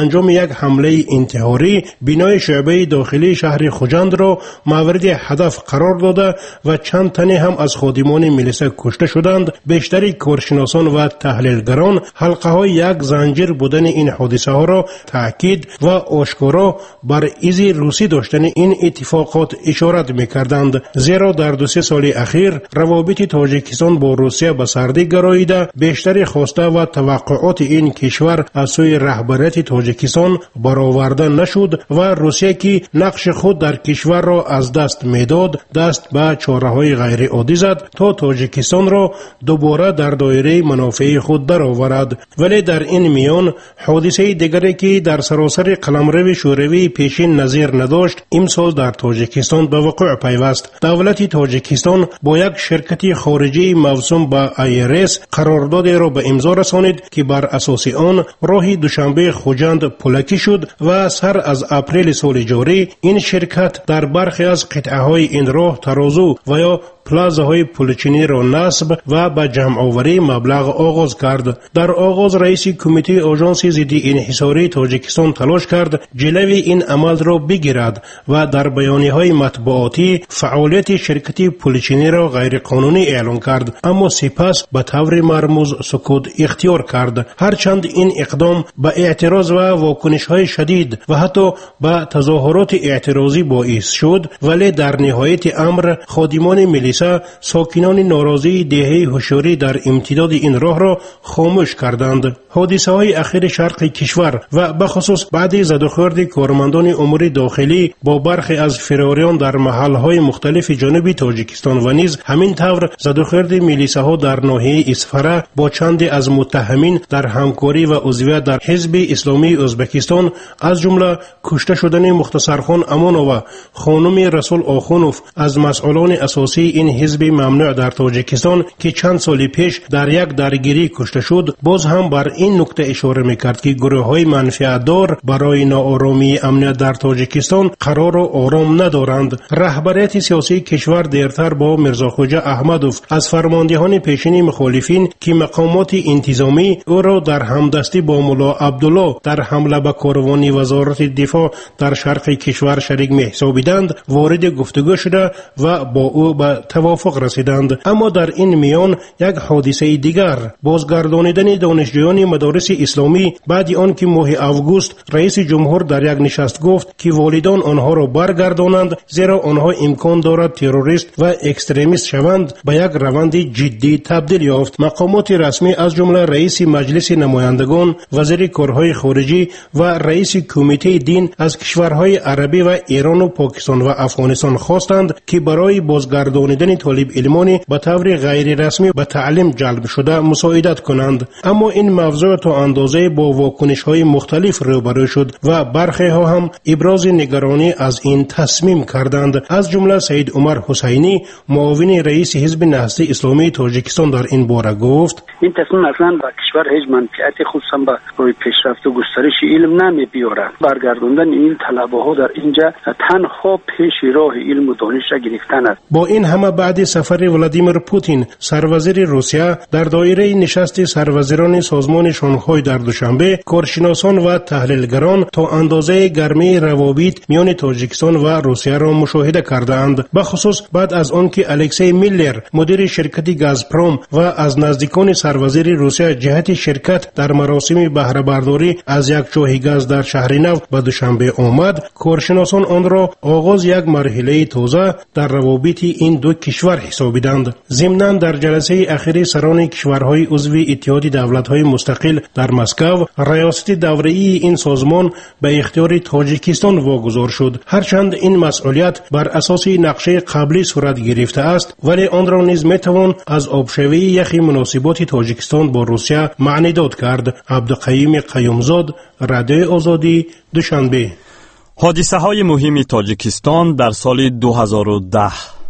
انجام یک حمله انتحاری بینای شعبه داخلی شهر خوجند را مورد هدف قرار داده و چند تنی هم از خادمان میلیسا کشته شدند. بیشتری کارشناسان و تحلیلگران حلقه های یک زنجیر بودن این حادثه ها را تاکید و آشکارا بر ایزی روسی داشتن این اتفاقات اشارت میکردند، زیرا در 2-3 سال اخیر روابط تاجیکستان با روسیه به سردی گراییده. بیشتر خواسته و توقعات این کشور از سوی رهبریت تاجیکستان برآورده نشد و روسیه که نقش خود در کشور را از دست میداد دست به چاره‌های غیر عادی زد تا تاجیکستان را دوباره در دایره منافع خود درآورد. ولی در این میان حادثه دیگری که در سراسر قلمرو شوروی پیشین نظیر نداشت امسال در تاجیکستان به وقوع پیوست. دولت تاجیکستان با یک شرکت خارجی موسوم به ایرس قراردادی را به امضا رسانید که بر اساس آن راه دوشنبه خوجند پلکی شد و سر از اپریل سال جاری این شرکت در برخی از قطعه های این راه ترازو و یا پلازاهای پولچینی را نصب و به جمع آوری مبلغ آغاز کرد. در آغاز رئیس کمیته آژانس ضد انحصاری تاجیکستان تلاش کرد جلوی این عمل را بگیرد و در بیانیه‌های مطبوعاتی فعالیت شرکت پولچینی را غیر قانونی اعلام کرد، اما سپس به طور مرموز سکوت اختیار کرد. هرچند این اقدام به اعتراض و واکنش‌های شدید و حتی به تظاهرات اعتراضی باعث شد، ولی در نهایت امر خادمان میلیسا ساکنان ناراضی دهه هوشیاری در امتداد این راه را خاموش کردند. حادثه های اخیر شرق کشور و به خصوص بعد زدوخورد کارمندان امور داخلی با برخی از فراریان در محل های مختلف جنوب تاجیکستان و نیز همین طور زدوخورد میلیساها در ناحیه اسفره با چند از متهمین در همکاری و عضویت در حزب اسلامی ازبکستان از جمله کشته شدن مختصرخان امانوو، خانم رسول آخونوف از مسئولان اساسی این حزب ممنوع در تاجیکستان که چند سال پیش در یک درگیری کشته شد، باز هم بر این نکته اشاره میکرد که گروه‌های منفعت‌دار برای ناآرامی امنیت در تاجیکستان قرار و آرام ندارند. رهبریت سیاسی کشور دیرتر با میرزاخوجا احمدوف از فرماندهان پیشین مخالفین که مقامات انتظامی او را در همدستی با ملا عبدالله در حمله به کاروان وزارت دفاع در شرق کشور شریک می‌حسابیدند وارد گفتگو شده و با او به توافق رسیدند. اما در این میان یک حادثه دیگر، بازگردانیدن دانشجویان مدارس اسلامی بعد آن که ماه اوگوست رئیس جمهور در یک نشست گفت که والدان آنها را برگردانند زیرا آنها امکان دارد تروریست و اکستریمیست شوند، به یک روند جدی تبدیل یافت. مقامات رسمی از جمله رئیس مجلس نمایندگان، وزیر کارهای خارجی و رئیس کمیته دین از کشورهای عربی و ایران و پاکستان و افغانستان خواستند که برای بازگردانیدن طالب علمان به طور غیر رسمی به تعلیم جلب شده مساعدت کنند. اما این موضوع تا اندازه با واکنش‌های مختلف روبرو شد و برخی ها هم ابراز نگرانی از این تصمیم کردند. از جمله سید عمر حسینی، معاون رئیس حزب نهضت اسلامی تاجیکستان، در این باره گفت: این تصمیم اصلا با کشور هیچ منفعتی خصوصا با روی پیشرفت و گسترش علم نمی‌بیارد. برگرداندن این طلبه ها در اینجا تنها پیش راه علم و دانش را گرفتن است. با این همه بعد سفر ولادیمیر پوتین سروزیر روسیه در دایره نشست سروزیران سازمان شانگهای در دوشنبه، کارشناسان و تحلیلگران تا اندازه گرمی روابط میان تاجیکستان و روسیه را مشاهده کردند، به خصوص بعد از آنکه الکسی میلر مدیر شرکت گازپروم و از نزدیکان سروزیر روسیه جهت شرکت در مراسم بهره برداری از یک چاه گاز در شهر نو به دوشنبه آمد، کارشناسان آن را آغاز یک مرحله تازه در روابط این دو کشور حسابیدند. ضمناً در جلسه اخیر سران کشورهای عضو اتحاد دولت‌های مستقل در مسکو، ریاست دوره‌ای این سازمان به اختیار تاجیکستان واگذار شد. هرچند این مسئولیت بر اساس نقشه قبلی صورت گرفته است، ولی آن را نیز میتوان از آبشوی یخی مناسبات تاجیکستان با روسیه معنیداد کرد. عبدالقیوم قیومزاد، رادیوی آزادی، دوشنبه. حادثه های مهم تاجیکستان در سال 2010.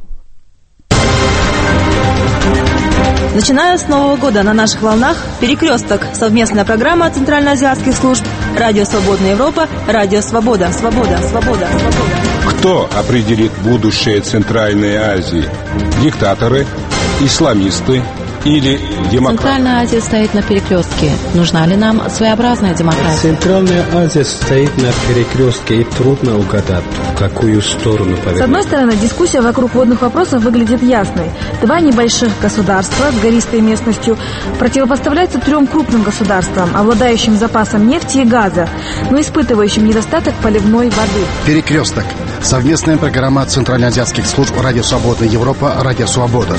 Начиная с Нового года на наших волнах «Перекресток» – совместная программа центральноазиатских служб «Радио Свободная Европа», «Радио Свобода». Свобода, свобода, свобода. Кто определит будущее Центральной Азии? Диктаторы, исламисты или демократия? Центральная Азия стоит на перекрестке. Нужна ли нам своеобразная демократия? Центральная Азия стоит на перекрестке, и трудно угадать, в какую сторону повернуть. С одной стороны, дискуссия вокруг водных вопросов выглядит ясной. Два небольших государства с гористой местностью противопоставляются трем крупным государствам, обладающим запасом нефти и газа, но испытывающим недостаток поливной воды. Перекресток. Совместная программа Центральноазиатских служб «Радио Свобода Европа», «Радио Свобода».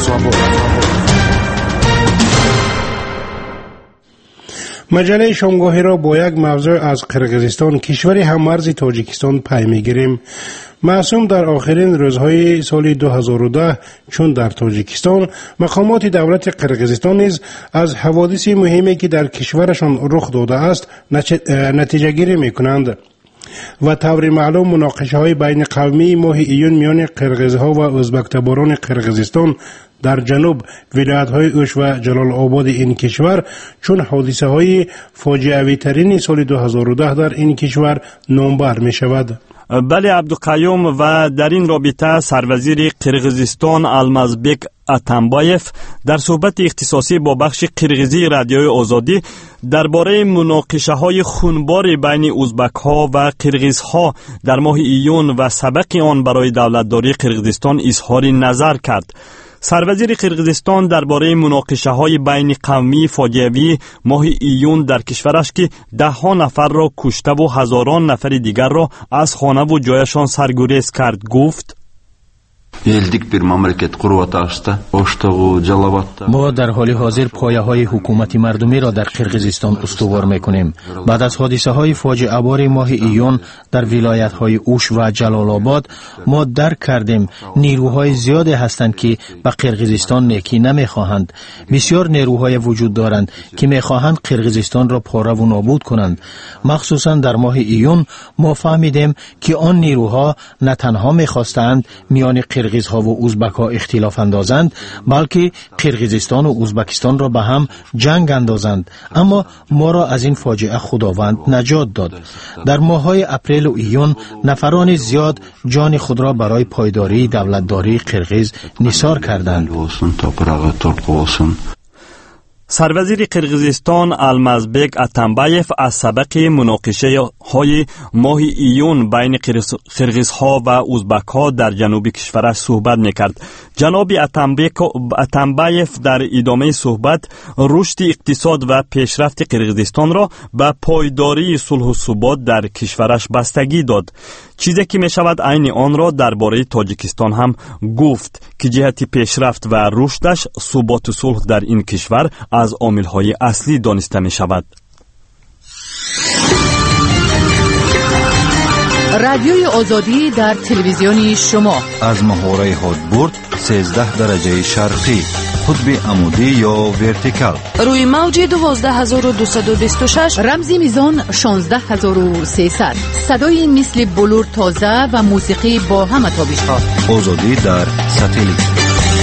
مجله شامگاهی را با یک موضوع از قرقیزستان کشور هممرز تاجیکستان پی میگیریم. معصوم در آخرین روزهای سال 2010 چون در تاجیکستان مقامات دولت قرقیزستان نیز از حوادث مهمی که در کشورشان رخ داده است نتیجه گیری میکنند و طور معلوم مناقشه های بین قومی ماه ایون میان قرقیزها و ازبک تباران قرقیزستان در جنوب ولایت های اوش و جلال آباد این کشور چون حادثه های فاجعه‌ای ترین سال 2010 در این کشور نامبر می شود. بله عبدالقیوم، و در این رابطه سروزیر قرقیزستان المازبک اتمبایف در صحبت اختصاصی با بخش قرقیزی رادیوی آزادی درباره مناقشه های خونبار بین ازبک ها و قرقیز ها در ماه ایون و سبق آن برای دولتداری قرقیزستان اظهار نظر کرد. سروزیر قرقیزستان درباره مناقشه های بین قومی فاجعه‌ای ماه ایون در کشورش که 10 نفر را کشته و هزاران نفر دیگر را از خانه و جایشان سرگریز کرد گفت: ما در حال حاضر پایه های حکومت مردمی را در قرقیزستان استوار میکنیم. بعد از حادثه های فاجعه بار ماه ایون در ولایت های اوش و جلال آباد ما درک کردیم نیروهای زیادی هستند که به قرقیزستان نیکی نمیخواهند. بسیار نیروهای وجود دارند که میخواهند قرقیزستان را پاره و نابود کنند. مخصوصا در ماه ایون ما فهمیدیم که آن نیروها نه تنها میخواستند میان قرقیزها و ازبک ها اختلاف اندازند، بلکه قرقیزستان و ازبکستان را به هم جنگ اندازند. اما ما را از این فاجعه خداوند نجات داد. در ماه‌های اپریل و ایون نفران زیاد جان خود را برای پایداری دولتداری قرقیز نثار کردند. سروزیر قرقیزستان المازبک اتمبایف از سبق مناقشه های ماه ایون بین قرقیزها و ازبک ها در جنوب کشورش صحبت میکرد. جناب اتمبایف در ادامه صحبت رشد اقتصاد و پیشرفت قرقیزستان را به پایداری صلح و ثبات در کشورش بستگی داد. چیزی که می شود عین آن را درباره تاجیکستان هم گفت که جهت پیشرفت و رشدش ثبات و صلح در این کشور از عامل‌های اصلی دانسته می شود. رادیوی آزادی در تلویزیون شما از محوره هادبورد 13 درجه شرقی، قطب عمودی یا ورتیکال، روی موج 12226، رمزی میزان 16300، صدای مثل بلور تازه و موسیقی با همه تابش‌ها. آزادی در ساتلیت.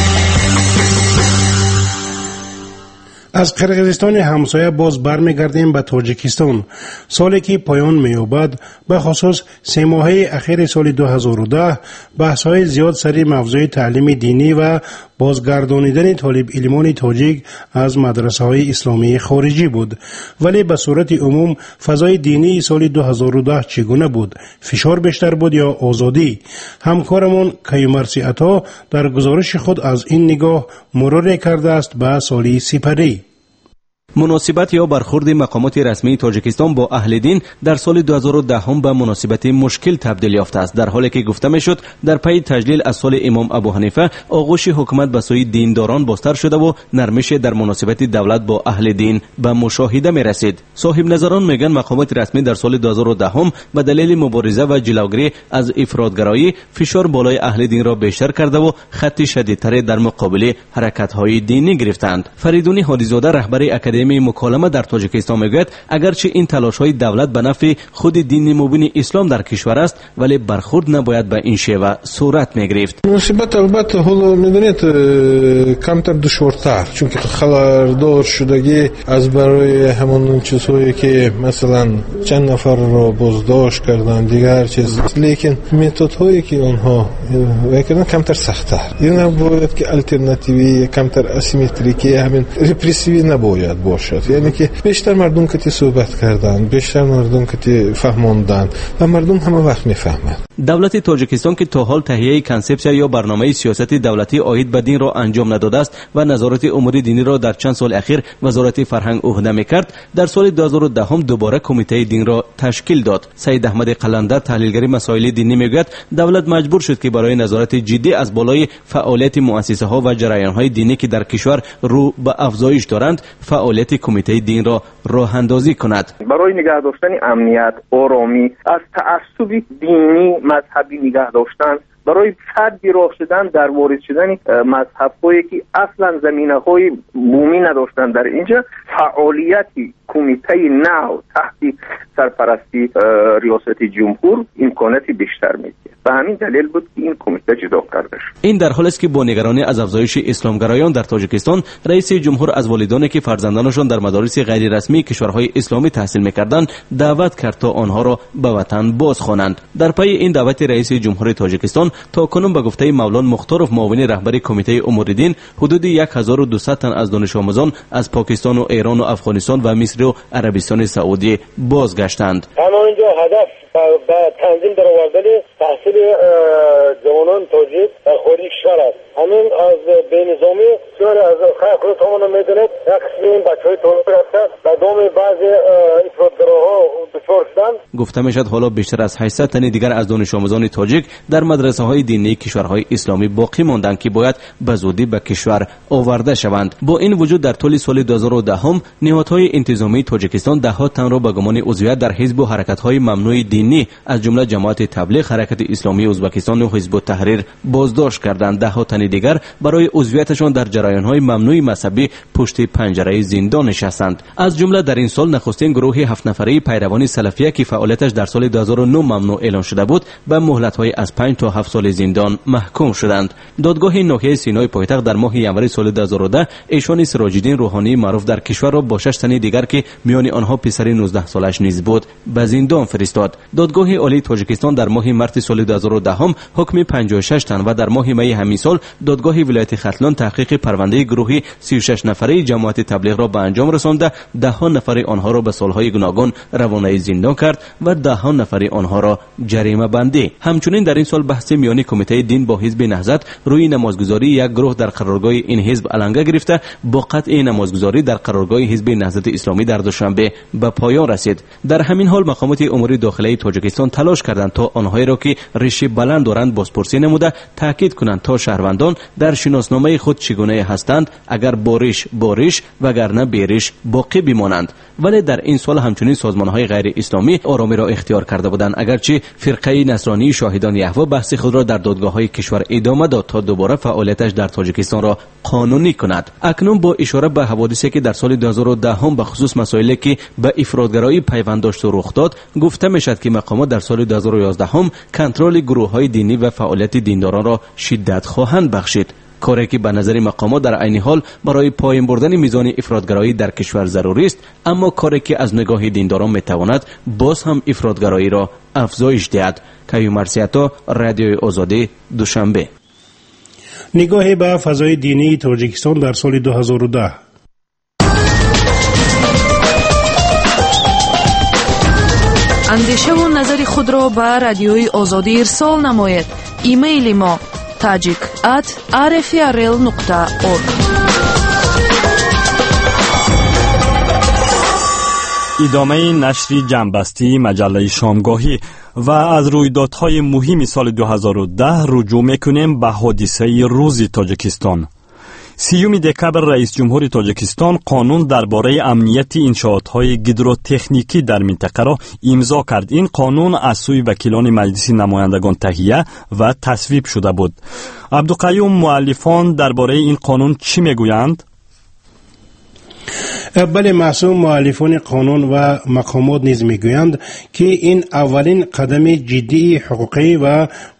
از قرقیزستان همسایه باز برمیگردیم به تاجیکستان. سالی که پایان می‌یابد، به خصوص 3 ماهه اخیر سال 2010 بحث‌های زیاد سر موضوع تعلیم دینی و بازگردانیدن طالب علمان تاجیک از مدرسه‌های اسلامی خارجی بود. ولی به صورت عموم فضای دینی سال 2010 چگونه بود؟ فشار بیشتر بود یا آزادی؟ همکارمون کیومرسی عطا در گزارش خود از این نگاه مرور کرده است به سالی سپری. مناسبت یا برخورد مقامات رسمی تاجیکستان با اهل دین در سال 2010 به مناسبت مشکل تبدیل یافته است، در حالی که گفته میشد در پی تجلیل از سال امام ابو حنیفه آغوش حکومت به سوی دینداران بازتر شده و نرمش در مناسبت دولت با اهل دین به مشاهده می رسید. صاحب نظران میگن مقامات رسمی در سال 2010 به دلیل مبارزه و جلوگیری از افراطگرایی فشار بالای اهل دین را بیشتر کرده و خط شدیدتر در مقابل حرکت های دینی گرفتند. فریدونی هادیزاده رهبر اکادمی مکالمه در تاجیکستان میگوید اگرچه این تلاش های دولت به نفع خود دین مبین اسلام در کشور است، ولی برخورد نباید به این شیوه صورت میگرفت. مناسبت البته حالا میدونید کمتر دشوارتر، چون که خبردار شدگی از برای همون چیزهایی که مثلا چند نفر را بازداشت کردن دیگر چیز، لیکن متد هایی که آنها و کمتر سخت‌تر. این نباید که الटरनेटیوی کمتر اسیمتریکی همین رپرسیوی نباید باشد. یعنی که بیشتر مردم که صحبت کردن، بیشتر مردم که فهموندن و مردم همه وقت میفهمند. دولت تاجیکستان که تا حال تهیه کانسپسیا یا برنامه سیاست دولتی عاید به دین را انجام نداده است و نظارت امور دینی را در چند سال اخیر وزارت فرهنگ عهده می‌کرد، در سال 2010 دوباره کمیته دین را تشکیل داد. سید احمد قلندر تحلیلگر مسائل دینی میگوید دولت مجبور شد که برای نظارت جدی از بالای فعالیت مؤسسه‌ها و جریان‌های دینی که در کشور رو به افزایش دارند، فعالیت کمیته دین را راه اندازی کند. برای نگه داشتن امنیت، آرامی، از تعصب دینی مذهبی نگه داشتن، برای صد راه شدن در وارد شدن مذهب‌هایی که اصلا زمینه‌های بومی نداشتن در اینجا، فعالیتی کمیته نو تحت سرپرستی ریاست جمهور امکانات بیشتر میده. و همین دلیل بود که این کمیته جدا کرده شد. این در حالی است که با نگرانی از افزایش اسلامگرایان در تاجیکستان، رئیس جمهور از والدانی که فرزندانشان در مدارس غیر رسمی کشورهای اسلامی تحصیل می‌کردند دعوت کرد تا آنها را به وطن بازخوانند. در پی این دعوت رئیس جمهور تاجیکستان تاکنون به گفته مولانا مختارف معاون رهبر کمیته امور دین، حدود 1200 تن از دانش آموزان از پاکستان و ایران و افغانستان و مصر و عربستان سعودی بازگشتند. اما اینجا هدف با تنظیم در آوردن تحصیل جوانان تاجیک در خارج کشور است. همین از بینظامی سوال از خیلی تمام میدونید یک قسم این بچه‌های طالب رفتن و دوم بعضی افراطگراها دچار شدند. گفته میشد حالا بیشتر از 800 تن دیگر از دانش آموزان تاجیک در مدرسه‌های دینی کشورهای اسلامی باقی ماندند که باید به زودی به کشور آورده شوند. با این وجود در طول سال 2010 نهادهای انتظامی تاجیکستان ده‌ها تن را به گمان عضویت در حزب و حرکت‌های ممنوع دینی از جمله جماعت تبلیغ، حرکت اسلامی ازبکستان و حزب التحریر بازداشت کردند. ده‌ها تن دیگر برای عضویتشان در جریان‌های ممنوع مذهبی پشت پنجره زندان نشستند. از جمله در این سال نخستین گروه 7 نفره پیروان سلفیه که فعالیتش در سال 2009 ممنوع اعلان شده بود، به مهلت‌های از 5 تا 7 سال زندان محکوم شدند. دادگاه ناحیه سینای پایتخت در ماه ینوری سال 2010 ایشان سراج الدین روحانی معروف در کشور را با 6 تن دیگر که میان آنها پسر 19 سالش نیز بود، به زندان فرستاد. دادگاه عالی تاجیکستان در ماه مارس سال 2010 حکم 56 تن و در ماه می همین سال دادگاه ولایت ختلان تحقیق پرونده گروهی 36 نفره جماعت تبلیغ را به انجام رسانده 10 نفر آنها را به سالهای گوناگون روانه زندان کرد و 10 نفر آنها را جریمه بندی. همچنین در این سال بحث میانی کمیته دین با حزب نهضت روی نمازگزاری یک گروه در قرارگاه این حزب علنگه گرفته، با قطع نمازگزاری در قرارگاه حزب نهضت اسلامی در دوشنبه به پایان رسید. در همین حال مقامات امور داخلی تاجیکستان تلاش کردند تا آنهایی را که ریشه بلند دارند بازپرسی نموده تاکید کنند تا شهروندان در شناسنامه خود چگونه هستند، اگر باریش وگرنه بیریش باقی بمانند. ولی در این سال همچنین سازمان‌های غیر اسلامی آرامی را اختیار کرده بودند، اگرچه فرقه نصرانی شاهدان یهوه بحث خود را در دادگاه‌های کشور ادامه داد تا دوباره فعالیتش در تاجیکستان را قانونی کند. اکنون با اشاره به حوادثی که در سال 2010 به خصوص مسائلی که به افراطگرایی پیوند داشت و رخ داد، گفته میشد که مقامات در سال 2011 کنترل گروه‌های دینی و فعالیت دینداران را شدت خواهند بخشید، کاری که به نظر مقامات در عین حال برای پایین بردن میزان افراطگرایی در کشور ضروری است، اما کاری که از نگاه دینداران میتواند باز هم افراطگرایی را افزایش دهد. کیوم مرسیاتا، رادیوی آزادی، دوشنبه. نگاهی به فضای دینی تاجیکستان در سال 2010. اندیشه و نظر خود را به رادیوی آزادی ارسال نماید. ایمیل ما tajik@rfrl.org. ادامه نشر جنبسته مجله شامگاهی و از رویدادهای مهم سال 2010 رجوع میکنیم به حادثه روز تاجیکستان. 30 دکبر رئیس جمهور تاجیکستان قانون درباره امنیت انشاءات‌های گیدروتکنیکی در منطقه را امضا کرد. این قانون از سوی وکیلان مجلس نمایندگان تهیه و تصویب شده بود. عبدالقیوم، مؤلفان درباره این قانون چی میگویند؟ بله، معصوم، مؤلفان قانون و مقامات نیز میگویند که این اولین قدم جدی حقوقی و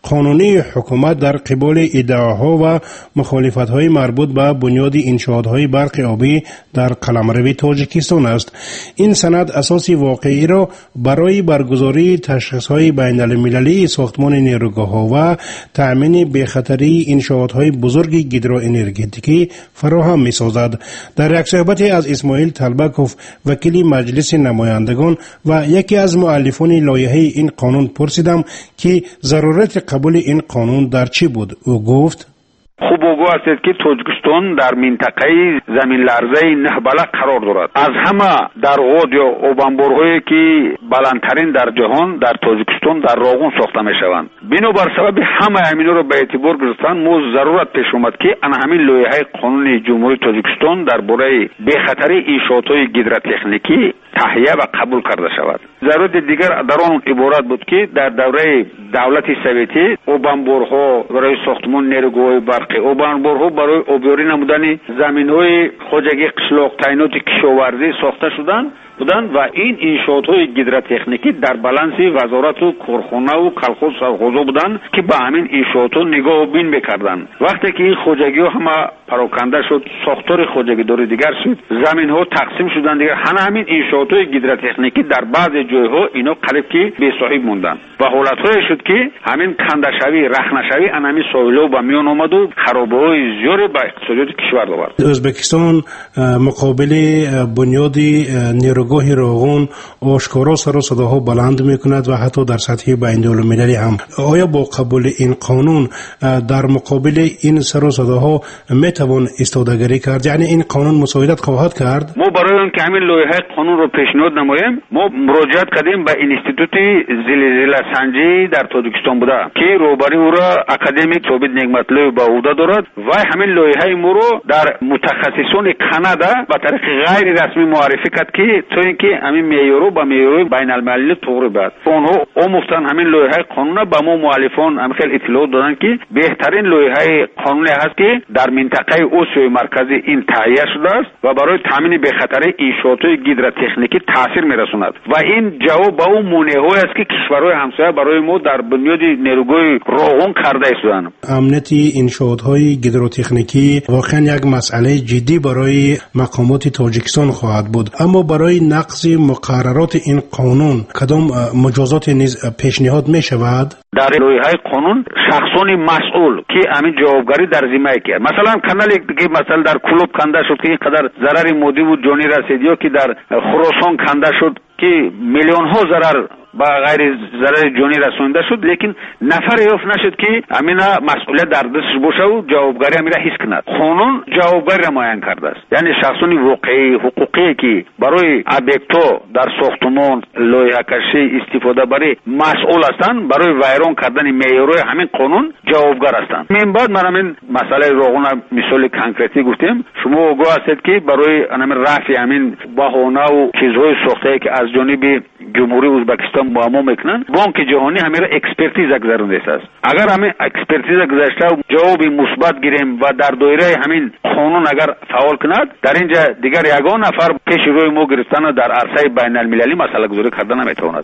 قانونی حکومت در قبال ادعاها و مخالفت‌های مربوط به بنیاد انشاءات‌های برق آبی در قلمرو تاجیکستان است. این سند اساس واقعی را برای برگزاری تشخیص‌های بین‌المللی ساختمان نیروگاه‌ها و تأمین بی‌خطری انشاءات‌های بزرگ هیدروانرژتیکی فراهم می‌سازد. در یک صحبت از اسماعیل طلبکوف، وکیل مجلس نمایندگان و یکی از مؤلفان لایحه این قانون، پرسیدم که ضرورت قبول این قانون در چی بود. او گفت: خوب وگو است که تاجیکستان در منطقه زمین لرزه نهبله قرار دارد. از همه در غود یا اوبانبورهایی که بلندترین در جهان در تاجیکستان در راغون ساخته می شوند. بنابر سبب همه همینو را به اعتبار گرفتن مو ضرورت پیش اومد که همین لایحه قانون جمهوری تاجیکستان درباره بی‌خطری انشاءات‌های هیدروتکنیکی تهیه و قبول کرده شود. ضرورت دیگر در آن عبارت بود که در دوره دولت سوویتی اوبانبورها برای ساختمان نیروگاه‌های برقی، اوبانبورها برای آبیاری نمودن زمین‌های خواجگی قشلاق تعینات کشاورزی ساخته بودند و این انشاءات‌های هیدروتکنیکی در بالانس وزارت و کارخانه و کلخوز سرخوزا بودند که به همین انشاءات‌ها نگاه و بین می‌کردند. وقتی که این خواجگی‌ها همه پراکنده شد، ساختار خواجگی‌داری دیگر شد، زمین‌ها تقسیم شدند دیگر، همین انشاءات‌های هیدروتکنیکی در بعضی جای‌ها اینا قریب که بی‌صاحب موندند و حالت‌هایی شد که همین کندشوی، رخنشوی همین ساحل‌ها به میان آمد و خرابی‌های زیادی به اقتصادیات کشور آورد. ازبکستان مقابل بنیاد نیروگاه راغون آشکارا سر و صداها بلند می‌کند و حتی در سطح بین‌المللی هم. آیا با قبول این قانون در مقابل این سر و صداها میتوان ایستادگی کرد؟ یعنی این قانون مساعدت خواهد کرد؟ ما برای اینکه همین لایحه قانون رو پیشنهاد نماییم، ما مراجعت کردیم به انستیتوت زلزله سنجی در تاجیکستان بوده که روبری او را اکادمیک ثابت نعمت‌لو به عهده دارد و همین لایحه ما رو در متخصصان کانادا به طریق غیر رسمی معرفی کرد که تو اینکه همین معیارو با معیارهای بین‌المللی طور بعد اونها آموختن همین لایحه قانون به ما مؤلفان هم خیلی اطلاعات دادن که بهترین لایحه قانونی هست که در منطقه آسیای مرکزی این تهیه شده است و برای تامین بی‌خطری انشاءات‌های هیدروتکنیکی تاثیر می‌رساند و این جواب به اون مونه‌های است که کشورهای همسایه برای ما در بنیاد نیروگاه راغون کرده ایستادند. امنیت انشاءات‌های هیدروتکنیکی واقعا یک مسئله جدی برای مقامات تاجیکستان خواهد بود، اما برای نقض مقررات این قانون کدام مجازات نیز پیشنهاد می شود؟ در لایحه قانون شخصان مسئول که همین جوابگری در ذمه کرد، مثلا کانالی که مثلا در کلوب کنده شد که اینقدر ضرر مادی و جانی رسید یا که در خراسان کنده شد که میلیون ها ضرر با غیر ضرر جانی رسونده شد، لیکن نفر یافت نشد که امینا مسئولیت در دستش باشه و جوابگری امیرا حس کند. قانون جوابگری را معین کرده است، یعنی شخصانی واقعی حقوقی که برای ابیکت‌ها در ساختمان لایحه کشی استفاده برای مسئول هستند، برای ویران کردن معیارهای همین قانون جوابگر هستند. من بعد من همین مسئله راغون مثال کانکریتی گفتیم، شما آگاه هستید که برای همین رفع همین بهانه و چیزهای ساخته که از جانب جمهوری ازبکستان معامله میکنن، بانک جهانی همین را اکسپرتیز گذرانده است. اگر همین اکسپرتیز گذشته و جواب مثبت گیریم و در دایره همین قانون اگر فعال کند، در اینجا دیگر یگان نفر پیش روی ما گرفتن و در عرصه بین المللی مسئله گذاری کردن نمیتواند.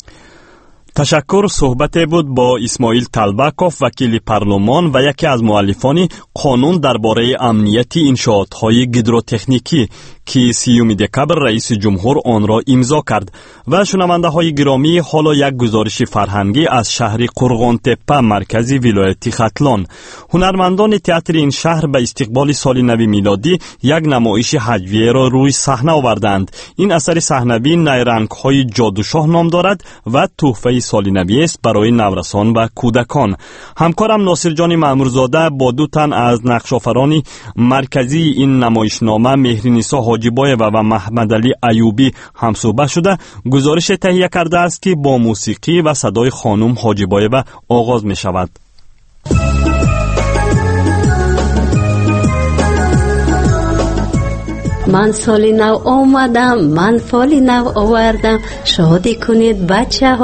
تشکر. صحبت بود با اسماعیل طلبکوف، وکیل پارلمان و یکی از مؤلفان قانون درباره امنیت انشاءات‌های هیدروتکنیکی که 30 دکبر رئیس جمهور آن را امضا کرد. و شنونده های گرامی، حالا یک گزارش فرهنگی از شهر قرغانتپه مرکزی ولایت ختلان. هنرمندان تئاتر این شهر به استقبال سال نو میلادی یک نمایش هجویه را روی صحنه آوردند. این اثر صحنوی نیرنگ‌های جادوشاه نام دارد و تحفه سال نوی است برای نورسان و کودکان. همکارم ناصر جان مامورزاده با دو تن از نقش‌آفران مرکزی این نمایشنامه، مهرنیسا حاجیبایو و محمد علی ایوبی، همصحبت شده گزارش تهیه کرده است که با موسیقی و صدای خانم حاجیبایو آغاز می شود. من سال نو آمدم، من فال نو آوردم، شادی کنید بچه ها،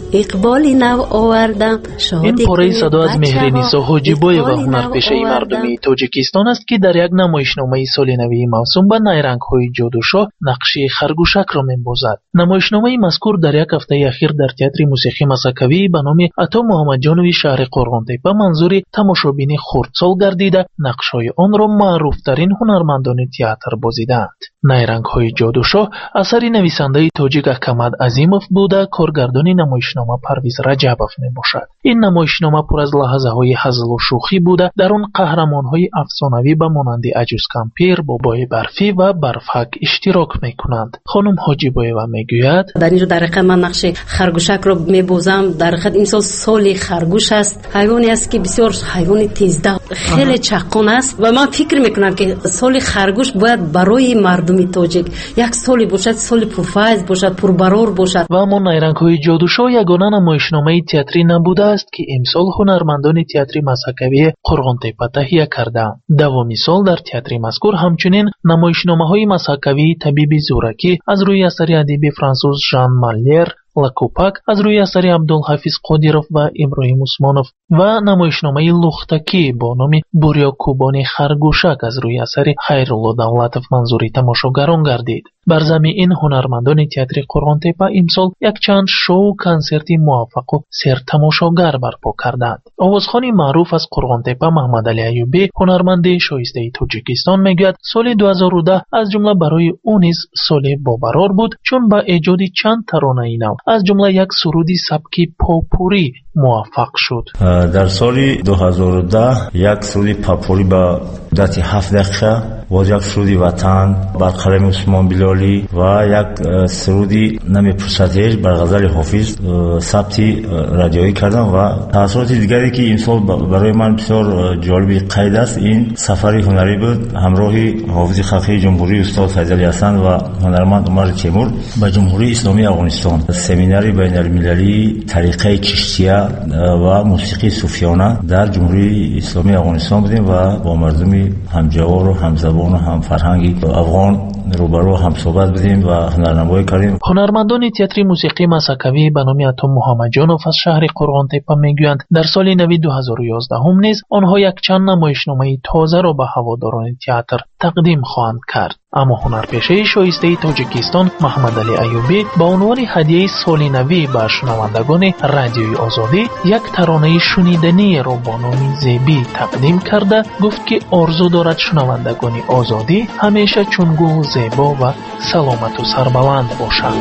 اقبال نو آوردم. این پاره صدا از مهر نیسا حاجیبایو و هنرپیشه مردمی تاجیکستان است که در یک نمایشنامه سال نوی موسوم به نیرنگ‌های جادوشاه نقش خرگوشک را می‌بازد. نمایشنامه مذکور در یک هفته اخیر در تئاتر موسیقی مسکوی به نام عطا محمد جانوی شهر قرغان‌تپه منظور تماشابین خردسال گردیده نقش‌های آن را معروف‌ترین هنرمندان تئاتر بازیدند. نیرنگ‌های جادوشاه اثر نویسنده تاجیک احمد عظیموف بوده، کارگردان نمایشنامه پرویز رجبوف میباشد. این نمایشنامه پر از لحظه‌های هزل و شوخی بوده، در آن قهرمان‌های افسانه‌ای به مانند عجوز کمپیر، بابای برفی و برفک اشتراک می‌کنند. خانم حاجیبایوا میگوید در اینجا در حقیقت من نقش خرگوشک را میبازم. در حقیقت این سال خرگوش است، حیوانی است که بسیار حیوان تیزدم، خیلی چقان است و من فکر میکنم که سال خرگوش باید برای مردم تاجیک یک سالی باشد، سال پرفیض باشد، پربرار باشد. و اما نیرنگ‌های جادوشاه یگانه نمایشنامه تئاتری نبوده است که امسال هنرمندان تئاتر مسکوی قرغان‌تپه تهیه کردند. دومین سال در تئاتر مذکور همچنین نمایشنامه‌های مسکوی طبیب زورکی از روی اثر ادیب فرانسوز ژان مالیر، لکوپک از روی اثر عبدالحفیظ قادیروف و ابراهیم عثمانوف و نمایشنامه لختکی با نام بوریا کوبانی خرگوشک از روی اثر خیرالله دولتوف منظوری تماشاگران گردید. بر زمین این هنرمندان تئاتر قرغان‌تپه امسال یک چند شو کنسرتی موفق و سرتماشاگر برپا کردند. آوازخوان معروف از قرغان‌تپه محمد علی ایوبی، هنرمند شایسته تاجیکستان، میگوید سال 2010 از جمله برای او نیز سال باقرار بود، چون با ایجاد چند ترانه نو از جمله یک سرودی سبکی پاپوری موفق شد. در سال 2010 یک سرودی پاپوری با مدت 7 دقیقه و یک سرودی وطن بر قلم عثمان بلالی و یک سرودی نمی پرسدهش بر غزل حافظ ثبتی رادیویی کردم و تاثیرات دیگری که این سال برای من بسیار جالب قید است این سفر هنری بود همراه حافظ خلقی جمهوری استاد فیضلی حسن و هنرمند عمر تیمور به جمهوری اسلامی افغانستان. سمیناری بین المللی طریقه کشتیه و موسیقی صوفیانه در جمهوری اسلامی افغانستان بودیم و با مردم همجوار و همزبان و هم فرهنگی افغان روبرو هم صحبت بودیم و هنرنمایی کردیم. هنرمندان تئاتر موسیقی مسکوی به نام عطا محمد جانوف از شهر قرغان‌تپه میگویند در سال نوی 2011 هم نیز آنها یک چند نمایشنامه تازه را به هواداران تئاتر تقدیم خواهند کرد. اما هنرپیشه شایسته تاجیکستان محمد علی ایوبی با عنوان هدیه سال نوی به شنوندگان رادیوی آزادی یک ترانه شنیدنی را با نام زیبی تقدیم کرده گفت که آرزو دارد شنوندگان آزادی همیشه چون گل زیبا و سلامت و سربلند باشند.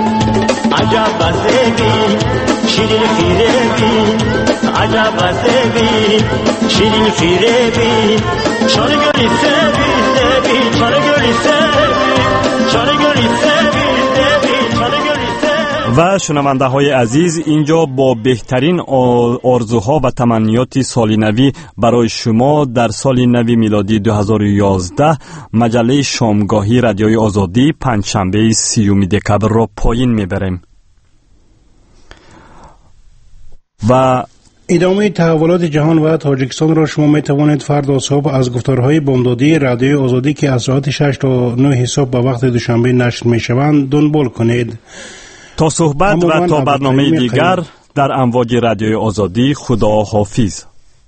عجب زیبی شیرین فیربی، عجب زیبی شیرین فیربی، چون گلی سبی سبی، چون گلی سبی، چون گلی سبی سبی، چون گلی سبی. و شنونده های عزیز، اینجا با بهترین آرزوها و تمنیات سال نوی برای شما در سال نوی میلادی 2011 مجله شامگاهی رادیوی آزادی پنجشنبه 30 دکبر را پایین میبریم. و ادامه تحولات جهان و تاجیکستان را شما می توانید فردا صبح از گفتارهای بامدادی رادیوی آزادی که از ساعت 6 تا 9 صبح به وقت دوشنبه نشر می شوند دنبال کنید. تا صحبت و تا برنامه دیگر در امواج رادیوی آزادی، خدا حافظ.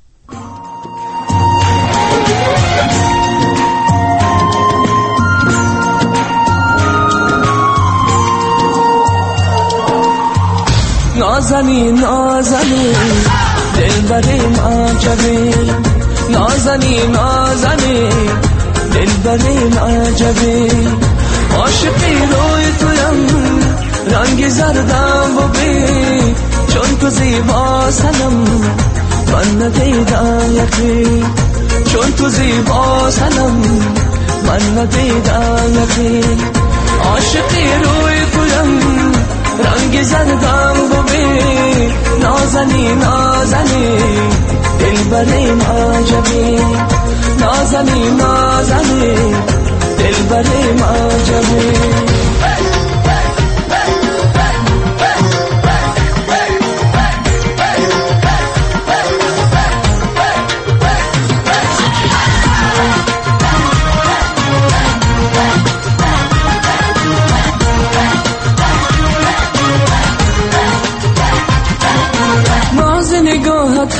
نازنین نازنین دلبریم عجبی، نازنین نازنین دلبریم عجبی، عاشقی روی تویم رنگ زردم ببین، چون تو زیبا سنم من ندیدم یکی، چون تو زیبا سنم من ندیدم یکی، عاشقی روی تویم رنگ زردم ببین، نازنین نازنین دلبریم عجبی، نازنین نازنین دلبریم عجبی.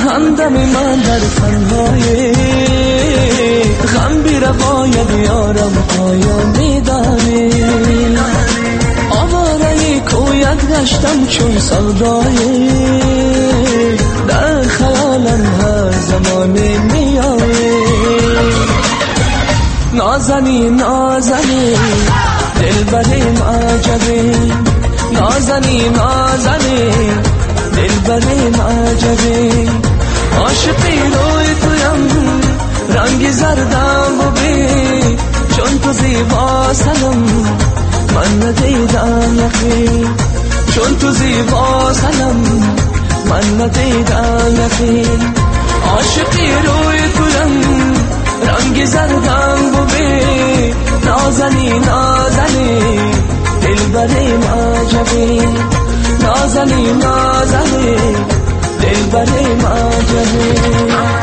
همدم من در تنهایی غم بی روایت یارم پایانی داری آواره کویت گشتم چون سودایی در خیالم هر زمانی میایی نازنی نازنی دلبریم عجبی نازنی نازنی دلبریم عجبی عاشقی روی تویم رنگی زردم ببین چون تو زیبا سنم من ندیدم یقین چون تو زیبا سنم من ندیدم یقین عاشقی روی تویم رنگی زردم ببین نازنی نازنی دلبریم عجبی نازنی نازنی دلبریم عجبی